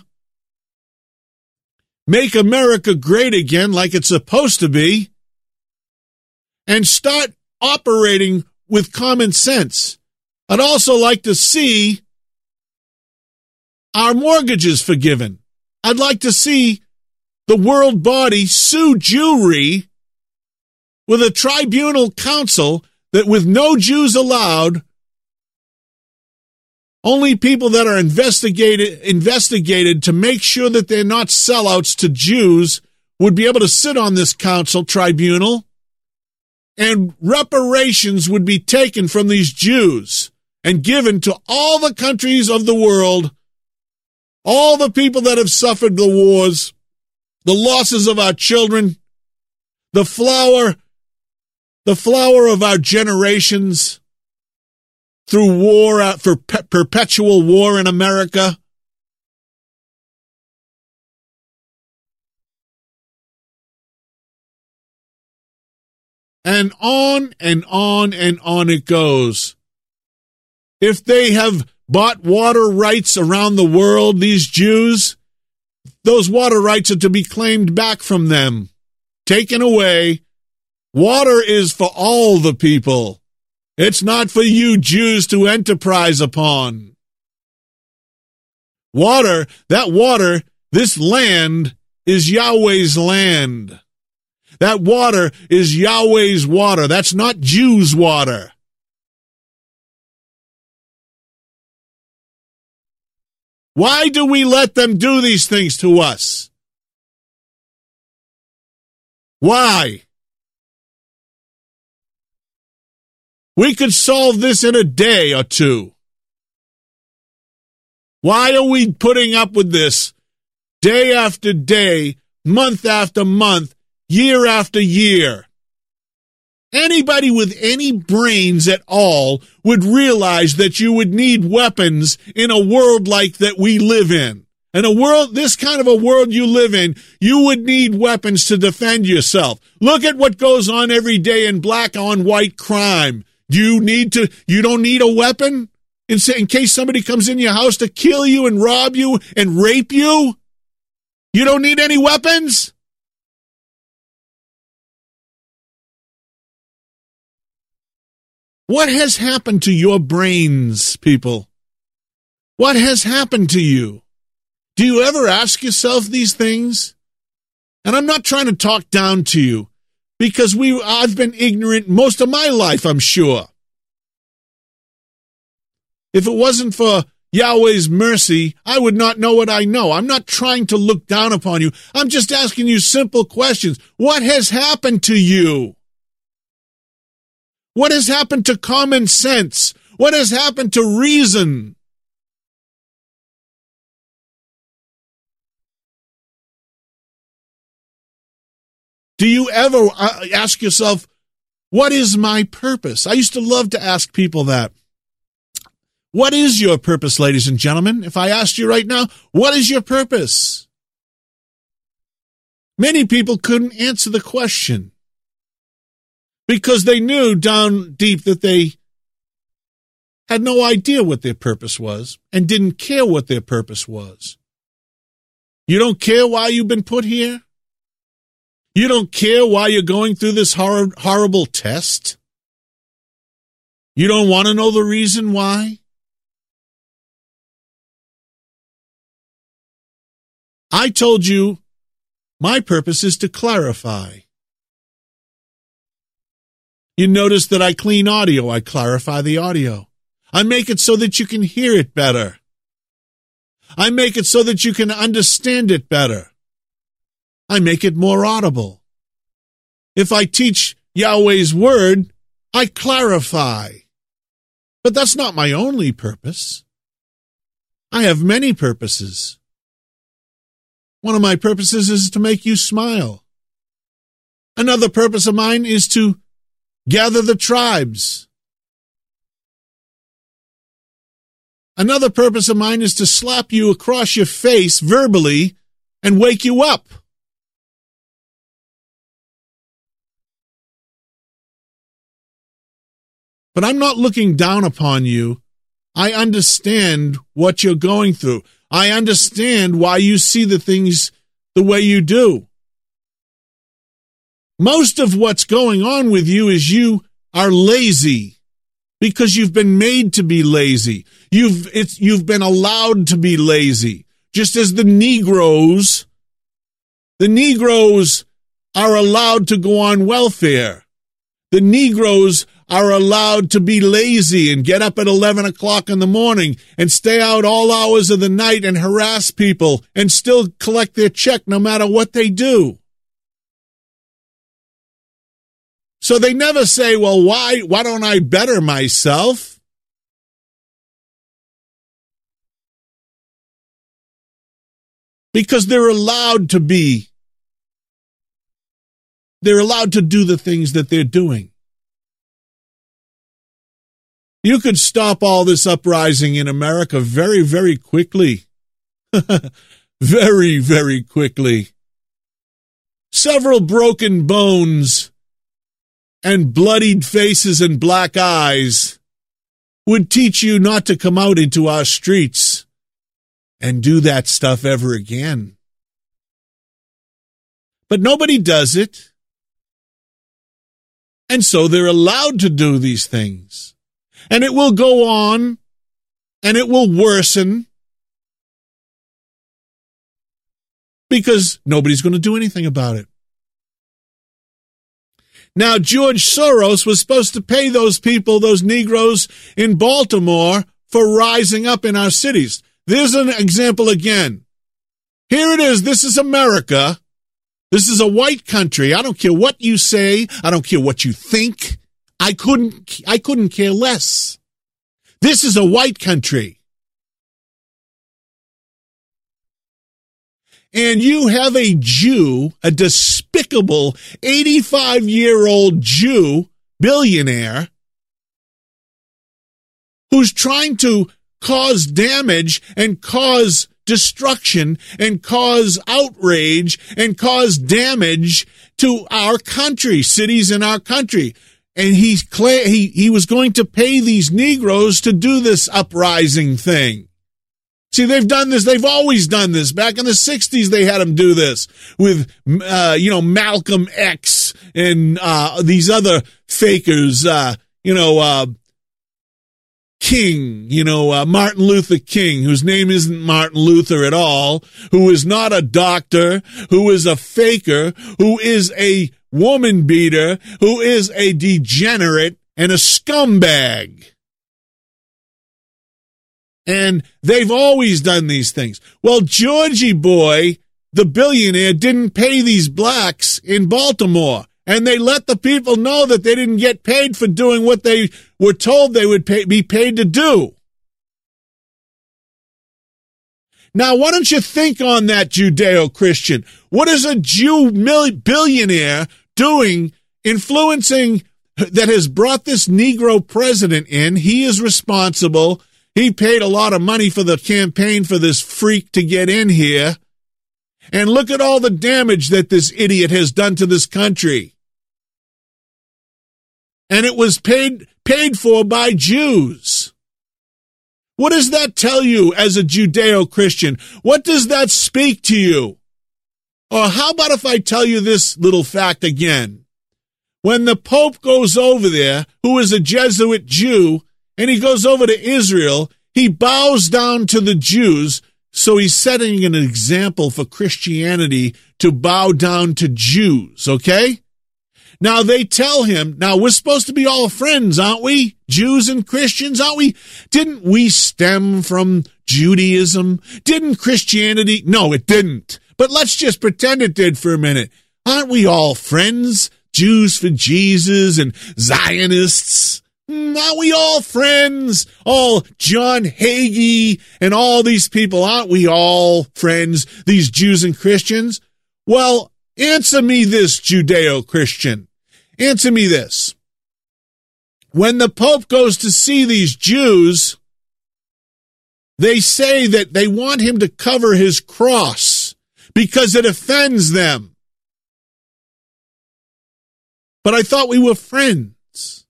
make America great again like it's supposed to be, and start operating with common sense. I'd also like to see our mortgages forgiven. I'd like to see the world body sue Jewry with a tribunal council that with no Jews allowed, only people that are investigated to make sure that they're not sellouts to Jews would be able to sit on this council tribunal, and reparations would be taken from these Jews and given to all the countries of the world, all the people that have suffered the wars, the losses of our children, the flower of our generations through war, for perpetual war in America. And on and on and on it goes. If they have bought water rights around the world, these Jews, those water rights are to be claimed back from them, taken away. Water is for all the people. It's not for you Jews to enterprise upon. Water, this land is Yahweh's land. That water is Yahweh's water. That's not Jews' water. Why do we let them do these things to us? Why? We could solve this in a day or two. Why are we putting up with this day after day, month after month, year after year? Anybody with any brains at all would realize that you would need weapons in a world like that we live in. In a world, this kind of a world you live in, you would need weapons to defend yourself. Look at what goes on every day in black on white crime. You don't need a weapon in case somebody comes in your house to kill you and rob you and rape you? You don't need any weapons? What has happened to your brains, people? What has happened to you? Do you ever ask yourself these things? And I'm not trying to talk down to you, because I've been ignorant most of my life, I'm sure. If it wasn't for Yahweh's mercy, I would not know what I know. I'm not trying to look down upon you. I'm just asking you simple questions. What has happened to you? What has happened to common sense? What has happened to reason? Do you ever ask yourself, what is my purpose? I used to love to ask people that. What is your purpose, ladies and gentlemen? If I asked you right now, what is your purpose? Many people couldn't answer the question. because they knew down deep that they had no idea what their purpose was and didn't care what their purpose was. You don't care why you've been put here? You don't care why you're going through this horrible test? You don't want to know the reason why? I told you my purpose is to clarify. You notice that I clean audio. I clarify the audio. I make it so that you can hear it better. I make it so that you can understand it better. I make it more audible. If I teach Yahweh's word, I clarify. But that's not my only purpose. I have many purposes. One of my purposes is to make you smile. Another purpose of mine is to gather the tribes. Another purpose of mine is to slap you across your face verbally and wake you up. But I'm not looking down upon you. I understand what you're going through. I understand why you see the things the way you do. Most of what's going on with you is you are lazy because you've been made to be lazy. You've been allowed to be lazy. Just as the Negroes are allowed to go on welfare. The Negroes are allowed to be lazy and get up at 11 o'clock in the morning and stay out all hours of the night and harass people and still collect their check no matter what they do. So they never say, well, why don't I better myself? Because they're allowed to be. They're allowed to do the things that they're doing. You could stop all this uprising in America very, very quickly. Very, very quickly. Several broken bones and bloodied faces and black eyes would teach you not to come out into our streets and do that stuff ever again. But nobody does it. And so they're allowed to do these things. And it will go on, and it will worsen, because nobody's going to do anything about it. Now, George Soros was supposed to pay those people, those Negroes in Baltimore, for rising up in our cities. There's an example again. Here it is. This is America. This is a white country. I don't care what you say. I don't care what you think. I couldn't care less. This is a white country. And you have a Jew, a despicable 85-year-old Jew, billionaire, who's trying to cause damage and cause destruction and cause outrage and cause damage to our country, cities in our country. And he was going to pay these Negroes to do this uprising thing. See, they've done this. They've always done this. Back in the 60s, they had them do this with, Malcolm X and these other fakers, King, Martin Luther King, whose name isn't Martin Luther at all, who is not a doctor, who is a faker, who is a woman beater, who is a degenerate and a scumbag. And they've always done these things. Well, Georgie boy, the billionaire, didn't pay these blacks in Baltimore. And they let the people know that they didn't get paid for doing what they were told they would be paid to do. Now, why don't you think on that, Judeo-Christian? What is a Jew billionaire doing, influencing, that has brought this Negro president in? He is responsible. He paid a lot of money for the campaign for this freak to get in here. And look at all the damage that this idiot has done to this country. and it was paid for by Jews. What does that tell you as a Judeo-Christian? What does that speak to you? Or how about if I tell you this little fact again? When the Pope goes over there, who is a Jesuit Jew, and he goes over to Israel, he bows down to the Jews, so he's setting an example for Christianity to bow down to Jews, okay? Now they tell him, now we're supposed to be all friends, aren't we? Jews and Christians, aren't we? Didn't we stem from Judaism? Didn't Christianity? No, it didn't. But let's just pretend it did for a minute. Aren't we all friends? Jews for Jesus and Zionists. Aren't we all friends? All John Hagee and all these people, aren't we all friends, these Jews and Christians? Well, answer me this, Judeo-Christian. Answer me this. When the Pope goes to see these Jews, they say that they want him to cover his cross because it offends them. But I thought we were friends.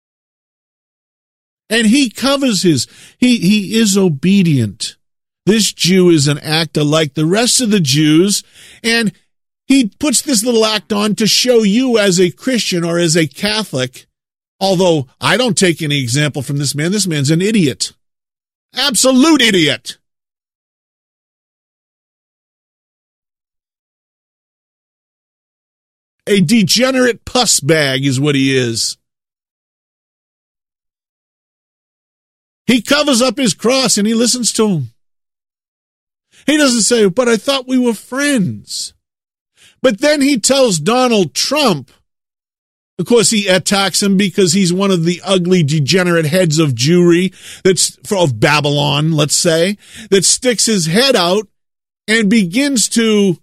And he covers he is obedient. This Jew is an actor like the rest of the Jews, and he puts this little act on to show you as a Christian or as a Catholic, although I don't take any example from this man. This man's an idiot. Absolute idiot. A degenerate puss bag is what he is. He covers up his cross and he listens to him. He doesn't say, but I thought we were friends. But then he tells Donald Trump, of course he attacks him because he's one of the ugly degenerate heads of Jewry, of Babylon, let's say, that sticks his head out and begins to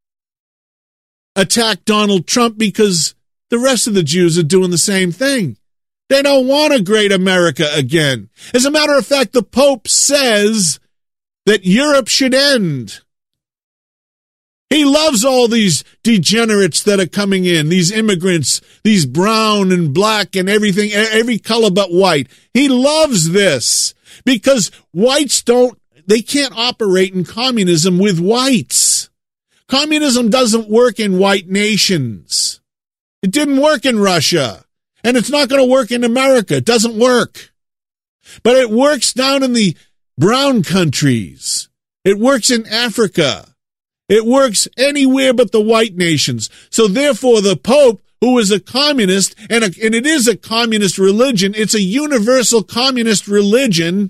attack Donald Trump because the rest of the Jews are doing the same thing. They don't want a great America again. As a matter of fact, the Pope says that Europe should end. He loves all these degenerates that are coming in, these immigrants, these brown and black and everything, every color but white. He loves this because whites they can't operate in communism with whites. Communism doesn't work in white nations. It didn't work in Russia, and it's not going to work in America. It doesn't work. But it works down in the brown countries. It works in Africa. It works anywhere but the white nations. So therefore, the Pope, who is a communist, and it is a communist religion, it's a universal communist religion,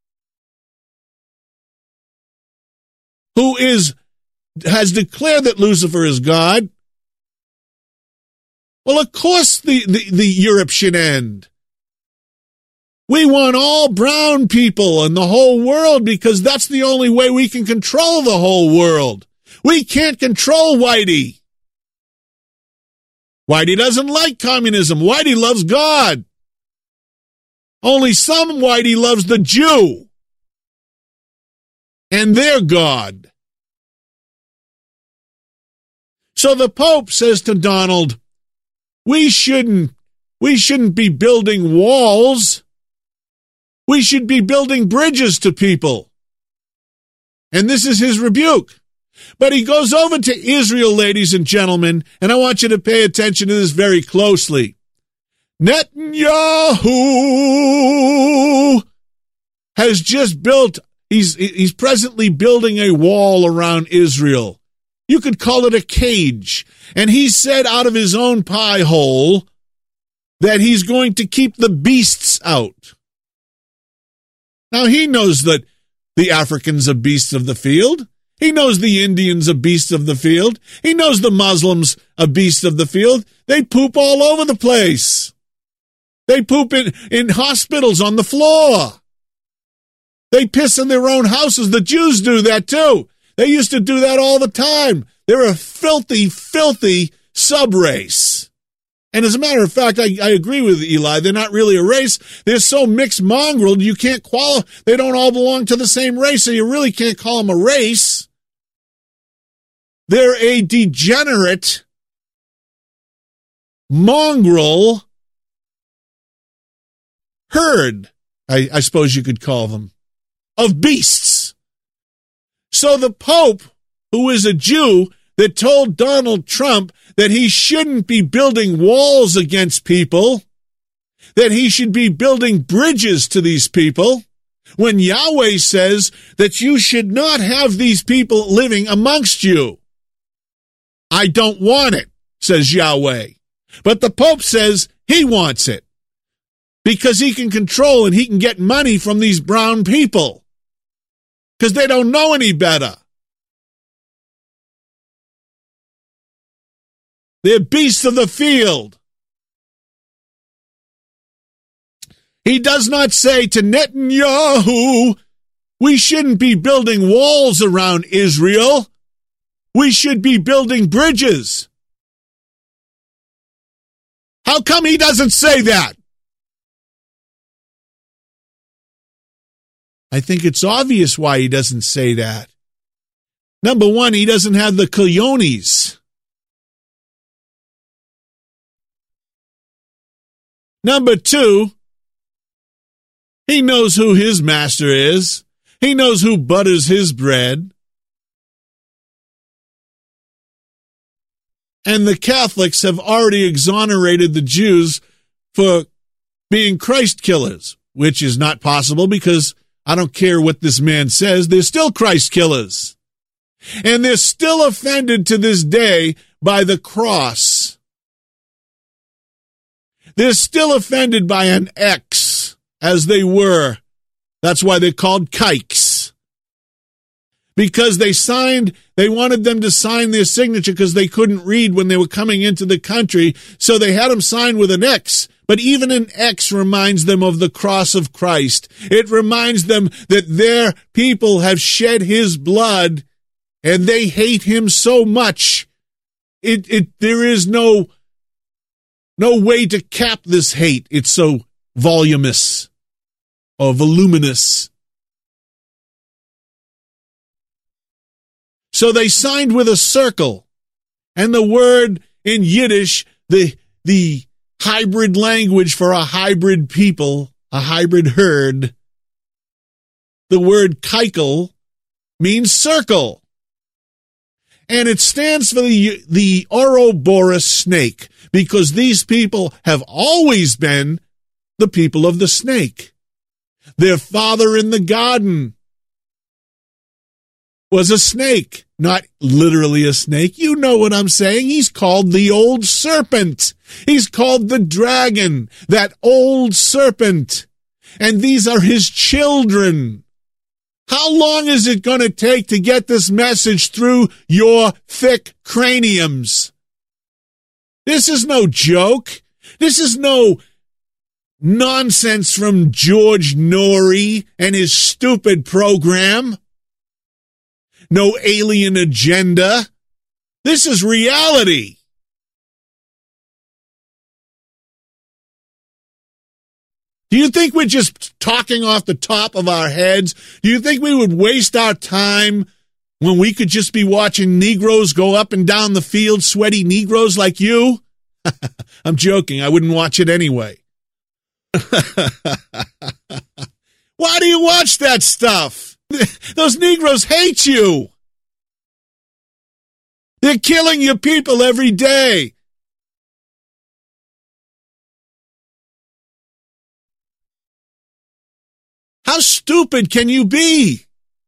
who has declared that Lucifer is God. Well, of course the Europe should end. We want all brown people in the whole world because that's the only way we can control the whole world. We can't control Whitey. Whitey doesn't like communism. Whitey loves God. Only some Whitey loves the Jew and their God. So the Pope says to Donald, we shouldn't be building walls. We should be building bridges to people. And this is his rebuke. But he goes over to Israel, ladies and gentlemen, and I want you to pay attention to this very closely. Netanyahu has just built, he's presently building a wall around Israel. You could call it a cage. And he said out of his own pie hole that he's going to keep the beasts out. Now, he knows that the Africans are beasts of the field. He knows the Indians are beasts of the field. He knows the Muslims are beasts of the field. They poop all over the place. They poop in hospitals on the floor. They piss in their own houses. The Jews do that too. They used to do that all the time. They're a filthy, filthy subrace. And as a matter of fact, I agree with Eli. They're not really a race. They're so mixed mongrel, you can't qualify. They don't all belong to the same race, so you really can't call them a race. They're a degenerate mongrel herd, I suppose you could call them, of beasts. So the Pope, who is a Jew, that told Donald Trump that he shouldn't be building walls against people, that he should be building bridges to these people, when Yahweh says that you should not have these people living amongst you. I don't want it, says Yahweh. But the Pope says he wants it because he can control and he can get money from these brown people because they don't know any better. They're beasts of the field. He does not say to Netanyahu, we shouldn't be building walls around Israel. We should be building bridges. How come he doesn't say that? I think it's obvious why he doesn't say that. Number one, he doesn't have the cojones. Number two, he knows who his master is. He knows who butters his bread. And the Catholics have already exonerated the Jews for being Christ killers, which is not possible because I don't care what this man says, they're still Christ killers. And they're still offended to this day by the cross. They're still offended by an X, as they were. That's why they're called kikes. Because they wanted them to sign their signature because they couldn't read when they were coming into the country, so they had them sign with an X. But even an X reminds them of the cross of Christ. It reminds them that their people have shed his blood, and they hate him so much. There is no way to cap this hate. It's so voluminous or voluminous. So they signed with a circle, and the word in Yiddish, the hybrid language for a hybrid people, a hybrid herd, the word keikel means circle. And it stands for the Ouroboros snake, because these people have always been the people of the snake. Their father in the garden was a snake, not literally a snake. You know what I'm saying. He's called the old serpent. He's called the dragon, that old serpent. And these are his children. How long is it going to take to get this message through your thick craniums? This is no joke. This is no nonsense from George Norrie and his stupid program. No alien agenda. This is reality. Do you think we're just talking off the top of our heads? Do you think we would waste our time when we could just be watching Negroes go up and down the field, sweaty Negroes like you? I'm joking. I wouldn't watch it anyway. Why do you watch that stuff? Those Negroes hate you. They're killing your people every day. How stupid can you be?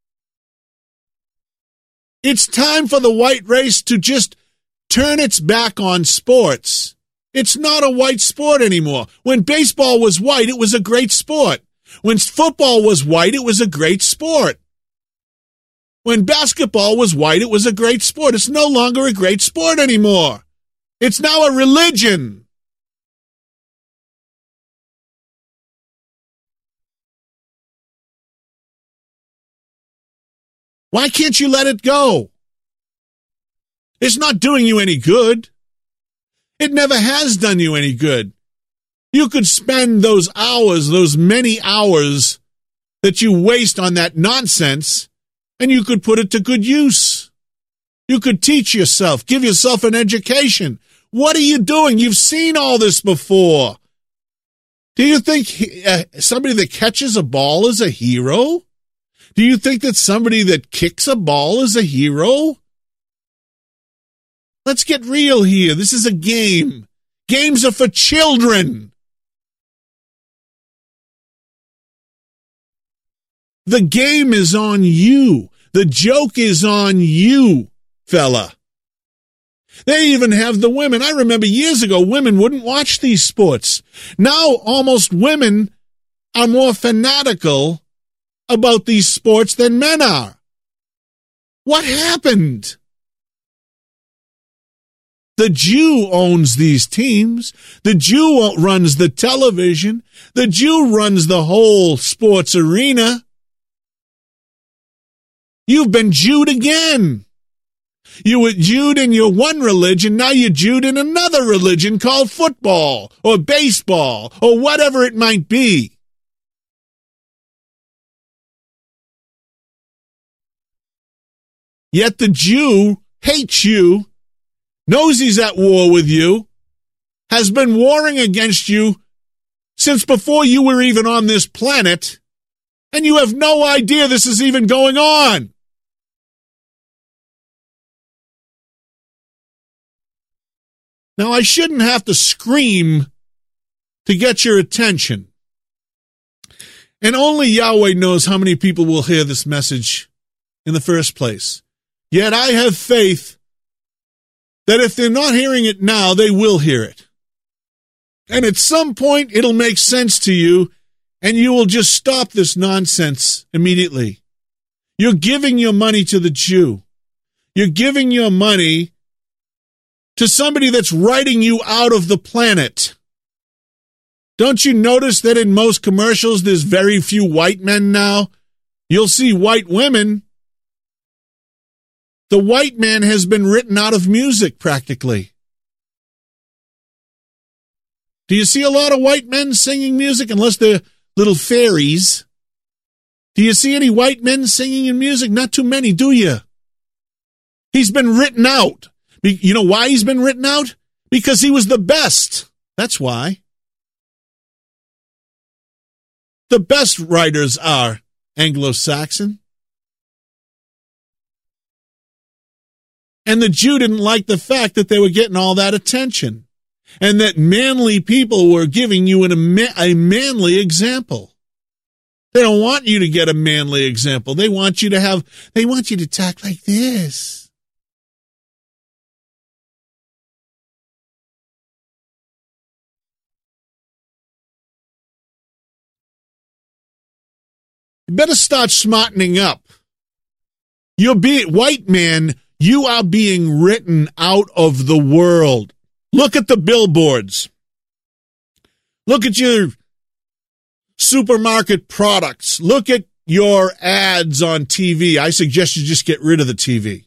It's time for the white race to just turn its back on sports. It's not a white sport anymore. When baseball was white, it was a great sport. When football was white, it was a great sport. When basketball was white, it was a great sport. It's no longer a great sport anymore. It's now a religion. Why can't you let it go? It's not doing you any good. It never has done you any good. You could spend those hours, those many hours that you waste on that nonsense, and you could put it to good use. You could teach yourself, give yourself an education. What are you doing? You've seen all this before. Do you think somebody that catches a ball is a hero? Do you think that somebody that kicks a ball is a hero? Let's get real here. This is a game. Games are for children. The game is on you. The joke is on you, fella. They even have the women. I remember years ago, women wouldn't watch these sports. Now, almost women are more fanatical about these sports than men are. What happened? The Jew owns these teams. The Jew runs the television. The Jew runs the whole sports arena. You've been Jewed again. You were Jewed in your one religion, now you're Jewed in another religion called football or baseball or whatever it might be. Yet the Jew hates you, knows he's at war with you, has been warring against you since before you were even on this planet, and you have no idea this is even going on. Now, I shouldn't have to scream to get your attention. And only Yahweh knows how many people will hear this message in the first place. Yet I have faith that if they're not hearing it now, they will hear it. And at some point, it'll make sense to you, and you will just stop this nonsense immediately. You're giving your money to the Jew. You're giving your money to somebody that's writing you out of the planet. Don't you notice that in most commercials there's very few white men now? You'll see white women. The white man has been written out of music practically. Do you see a lot of white men singing music unless they're little fairies? Do you see any white men singing in music? Not too many, do you? He's been written out. You know why he's been written out? Because he was the best. That's why. The best writers are Anglo-Saxon. And the Jew didn't like the fact that they were getting all that attention and that manly people were giving you a manly example. They don't want you to get a manly example. They want you to talk like this. You better start smartening up. White man, you are being written out of the world. Look at the billboards. Look at your supermarket products. Look at your ads on TV. I suggest you just get rid of the TV.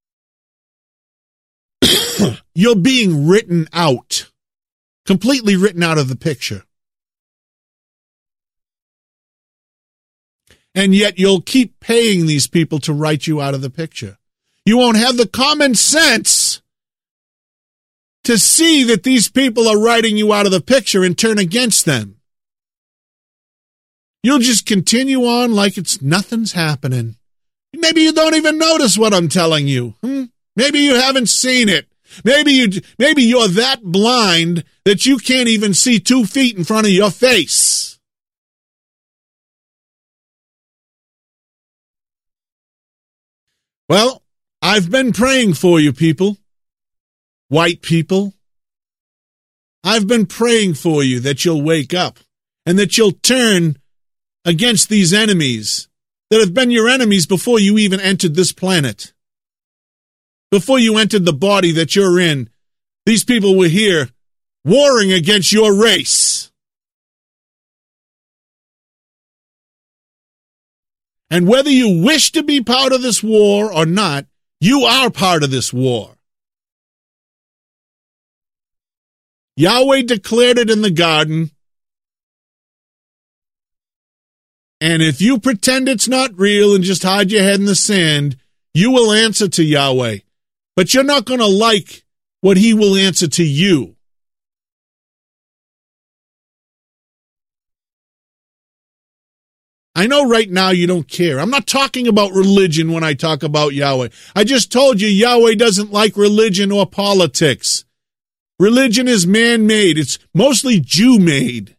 You're being written out. Completely written out of the picture. And yet you'll keep paying these people to write you out of the picture. You won't have the common sense to see that these people are writing you out of the picture and turn against them. You'll just continue on like nothing's happening. Maybe you don't even notice what I'm telling you. Maybe you haven't seen it. Maybe you're that blind that you can't even see 2 feet in front of your face. Well, I've been praying for you people, white people. I've been praying for you that you'll wake up and that you'll turn against these enemies that have been your enemies before you even entered this planet. Before you entered the body that you're in, these people were here warring against your race. And whether you wish to be part of this war or not, you are part of this war. Yahweh declared it in the garden. And if you pretend it's not real and just hide your head in the sand, you will answer to Yahweh. But you're not going to like what he will answer to you. I know right now you don't care. I'm not talking about religion when I talk about Yahweh. I just told you Yahweh doesn't like religion or politics. Religion is man-made. It's mostly Jew-made.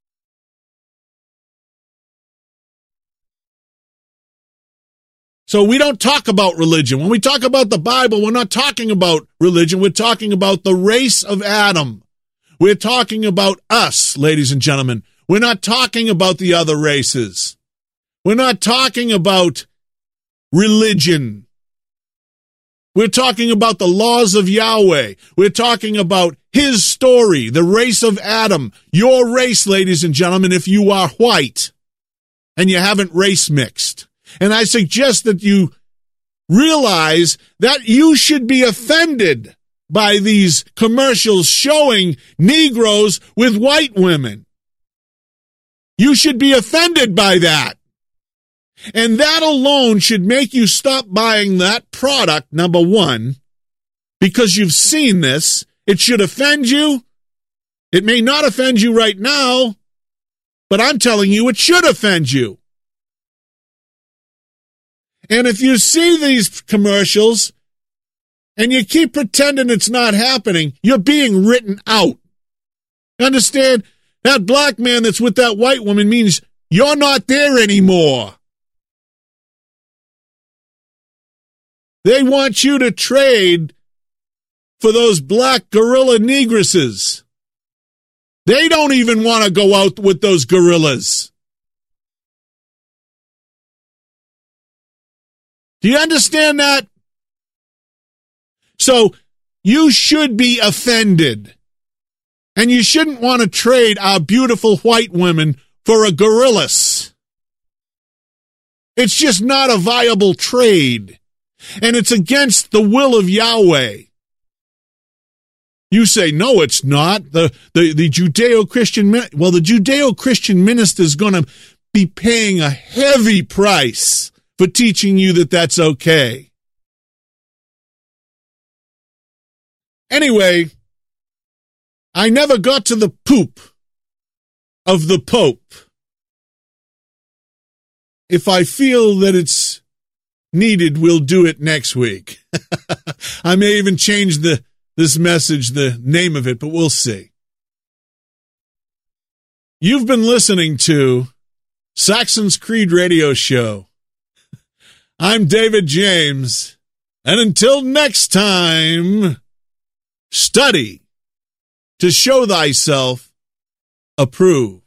So we don't talk about religion. When we talk about the Bible, we're not talking about religion. We're talking about the race of Adam. We're talking about us, ladies and gentlemen. We're not talking about the other races. We're not talking about religion. We're talking about the laws of Yahweh. We're talking about his story, the race of Adam. Your race, ladies and gentlemen, if you are white and you haven't race mixed. And I suggest that you realize that you should be offended by these commercials showing Negroes with white women. You should be offended by that. And that alone should make you stop buying that product, number one, because you've seen this. It should offend you. It may not offend you right now, but I'm telling you it should offend you. And if you see these commercials and you keep pretending it's not happening, you're being written out. Understand? That black man that's with that white woman means you're not there anymore. They want you to trade for those black gorilla negresses. They don't even want to go out with those gorillas. Do you understand that? So you should be offended. And you shouldn't want to trade our beautiful white women for a gorillas. It's just not a viable trade. And it's against the will of Yahweh. You say, no, it's not. The Judeo-Christian, the Judeo-Christian minister is going to be paying a heavy price for teaching you that that's okay. Anyway, I never got to the poop of the Pope. If I feel that it's needed, we'll do it next week. I may even change this message, the name of it, but we'll see. You've been listening to Saxon's Creed Radio Show. I'm David James, and until next time, study to show thyself approved.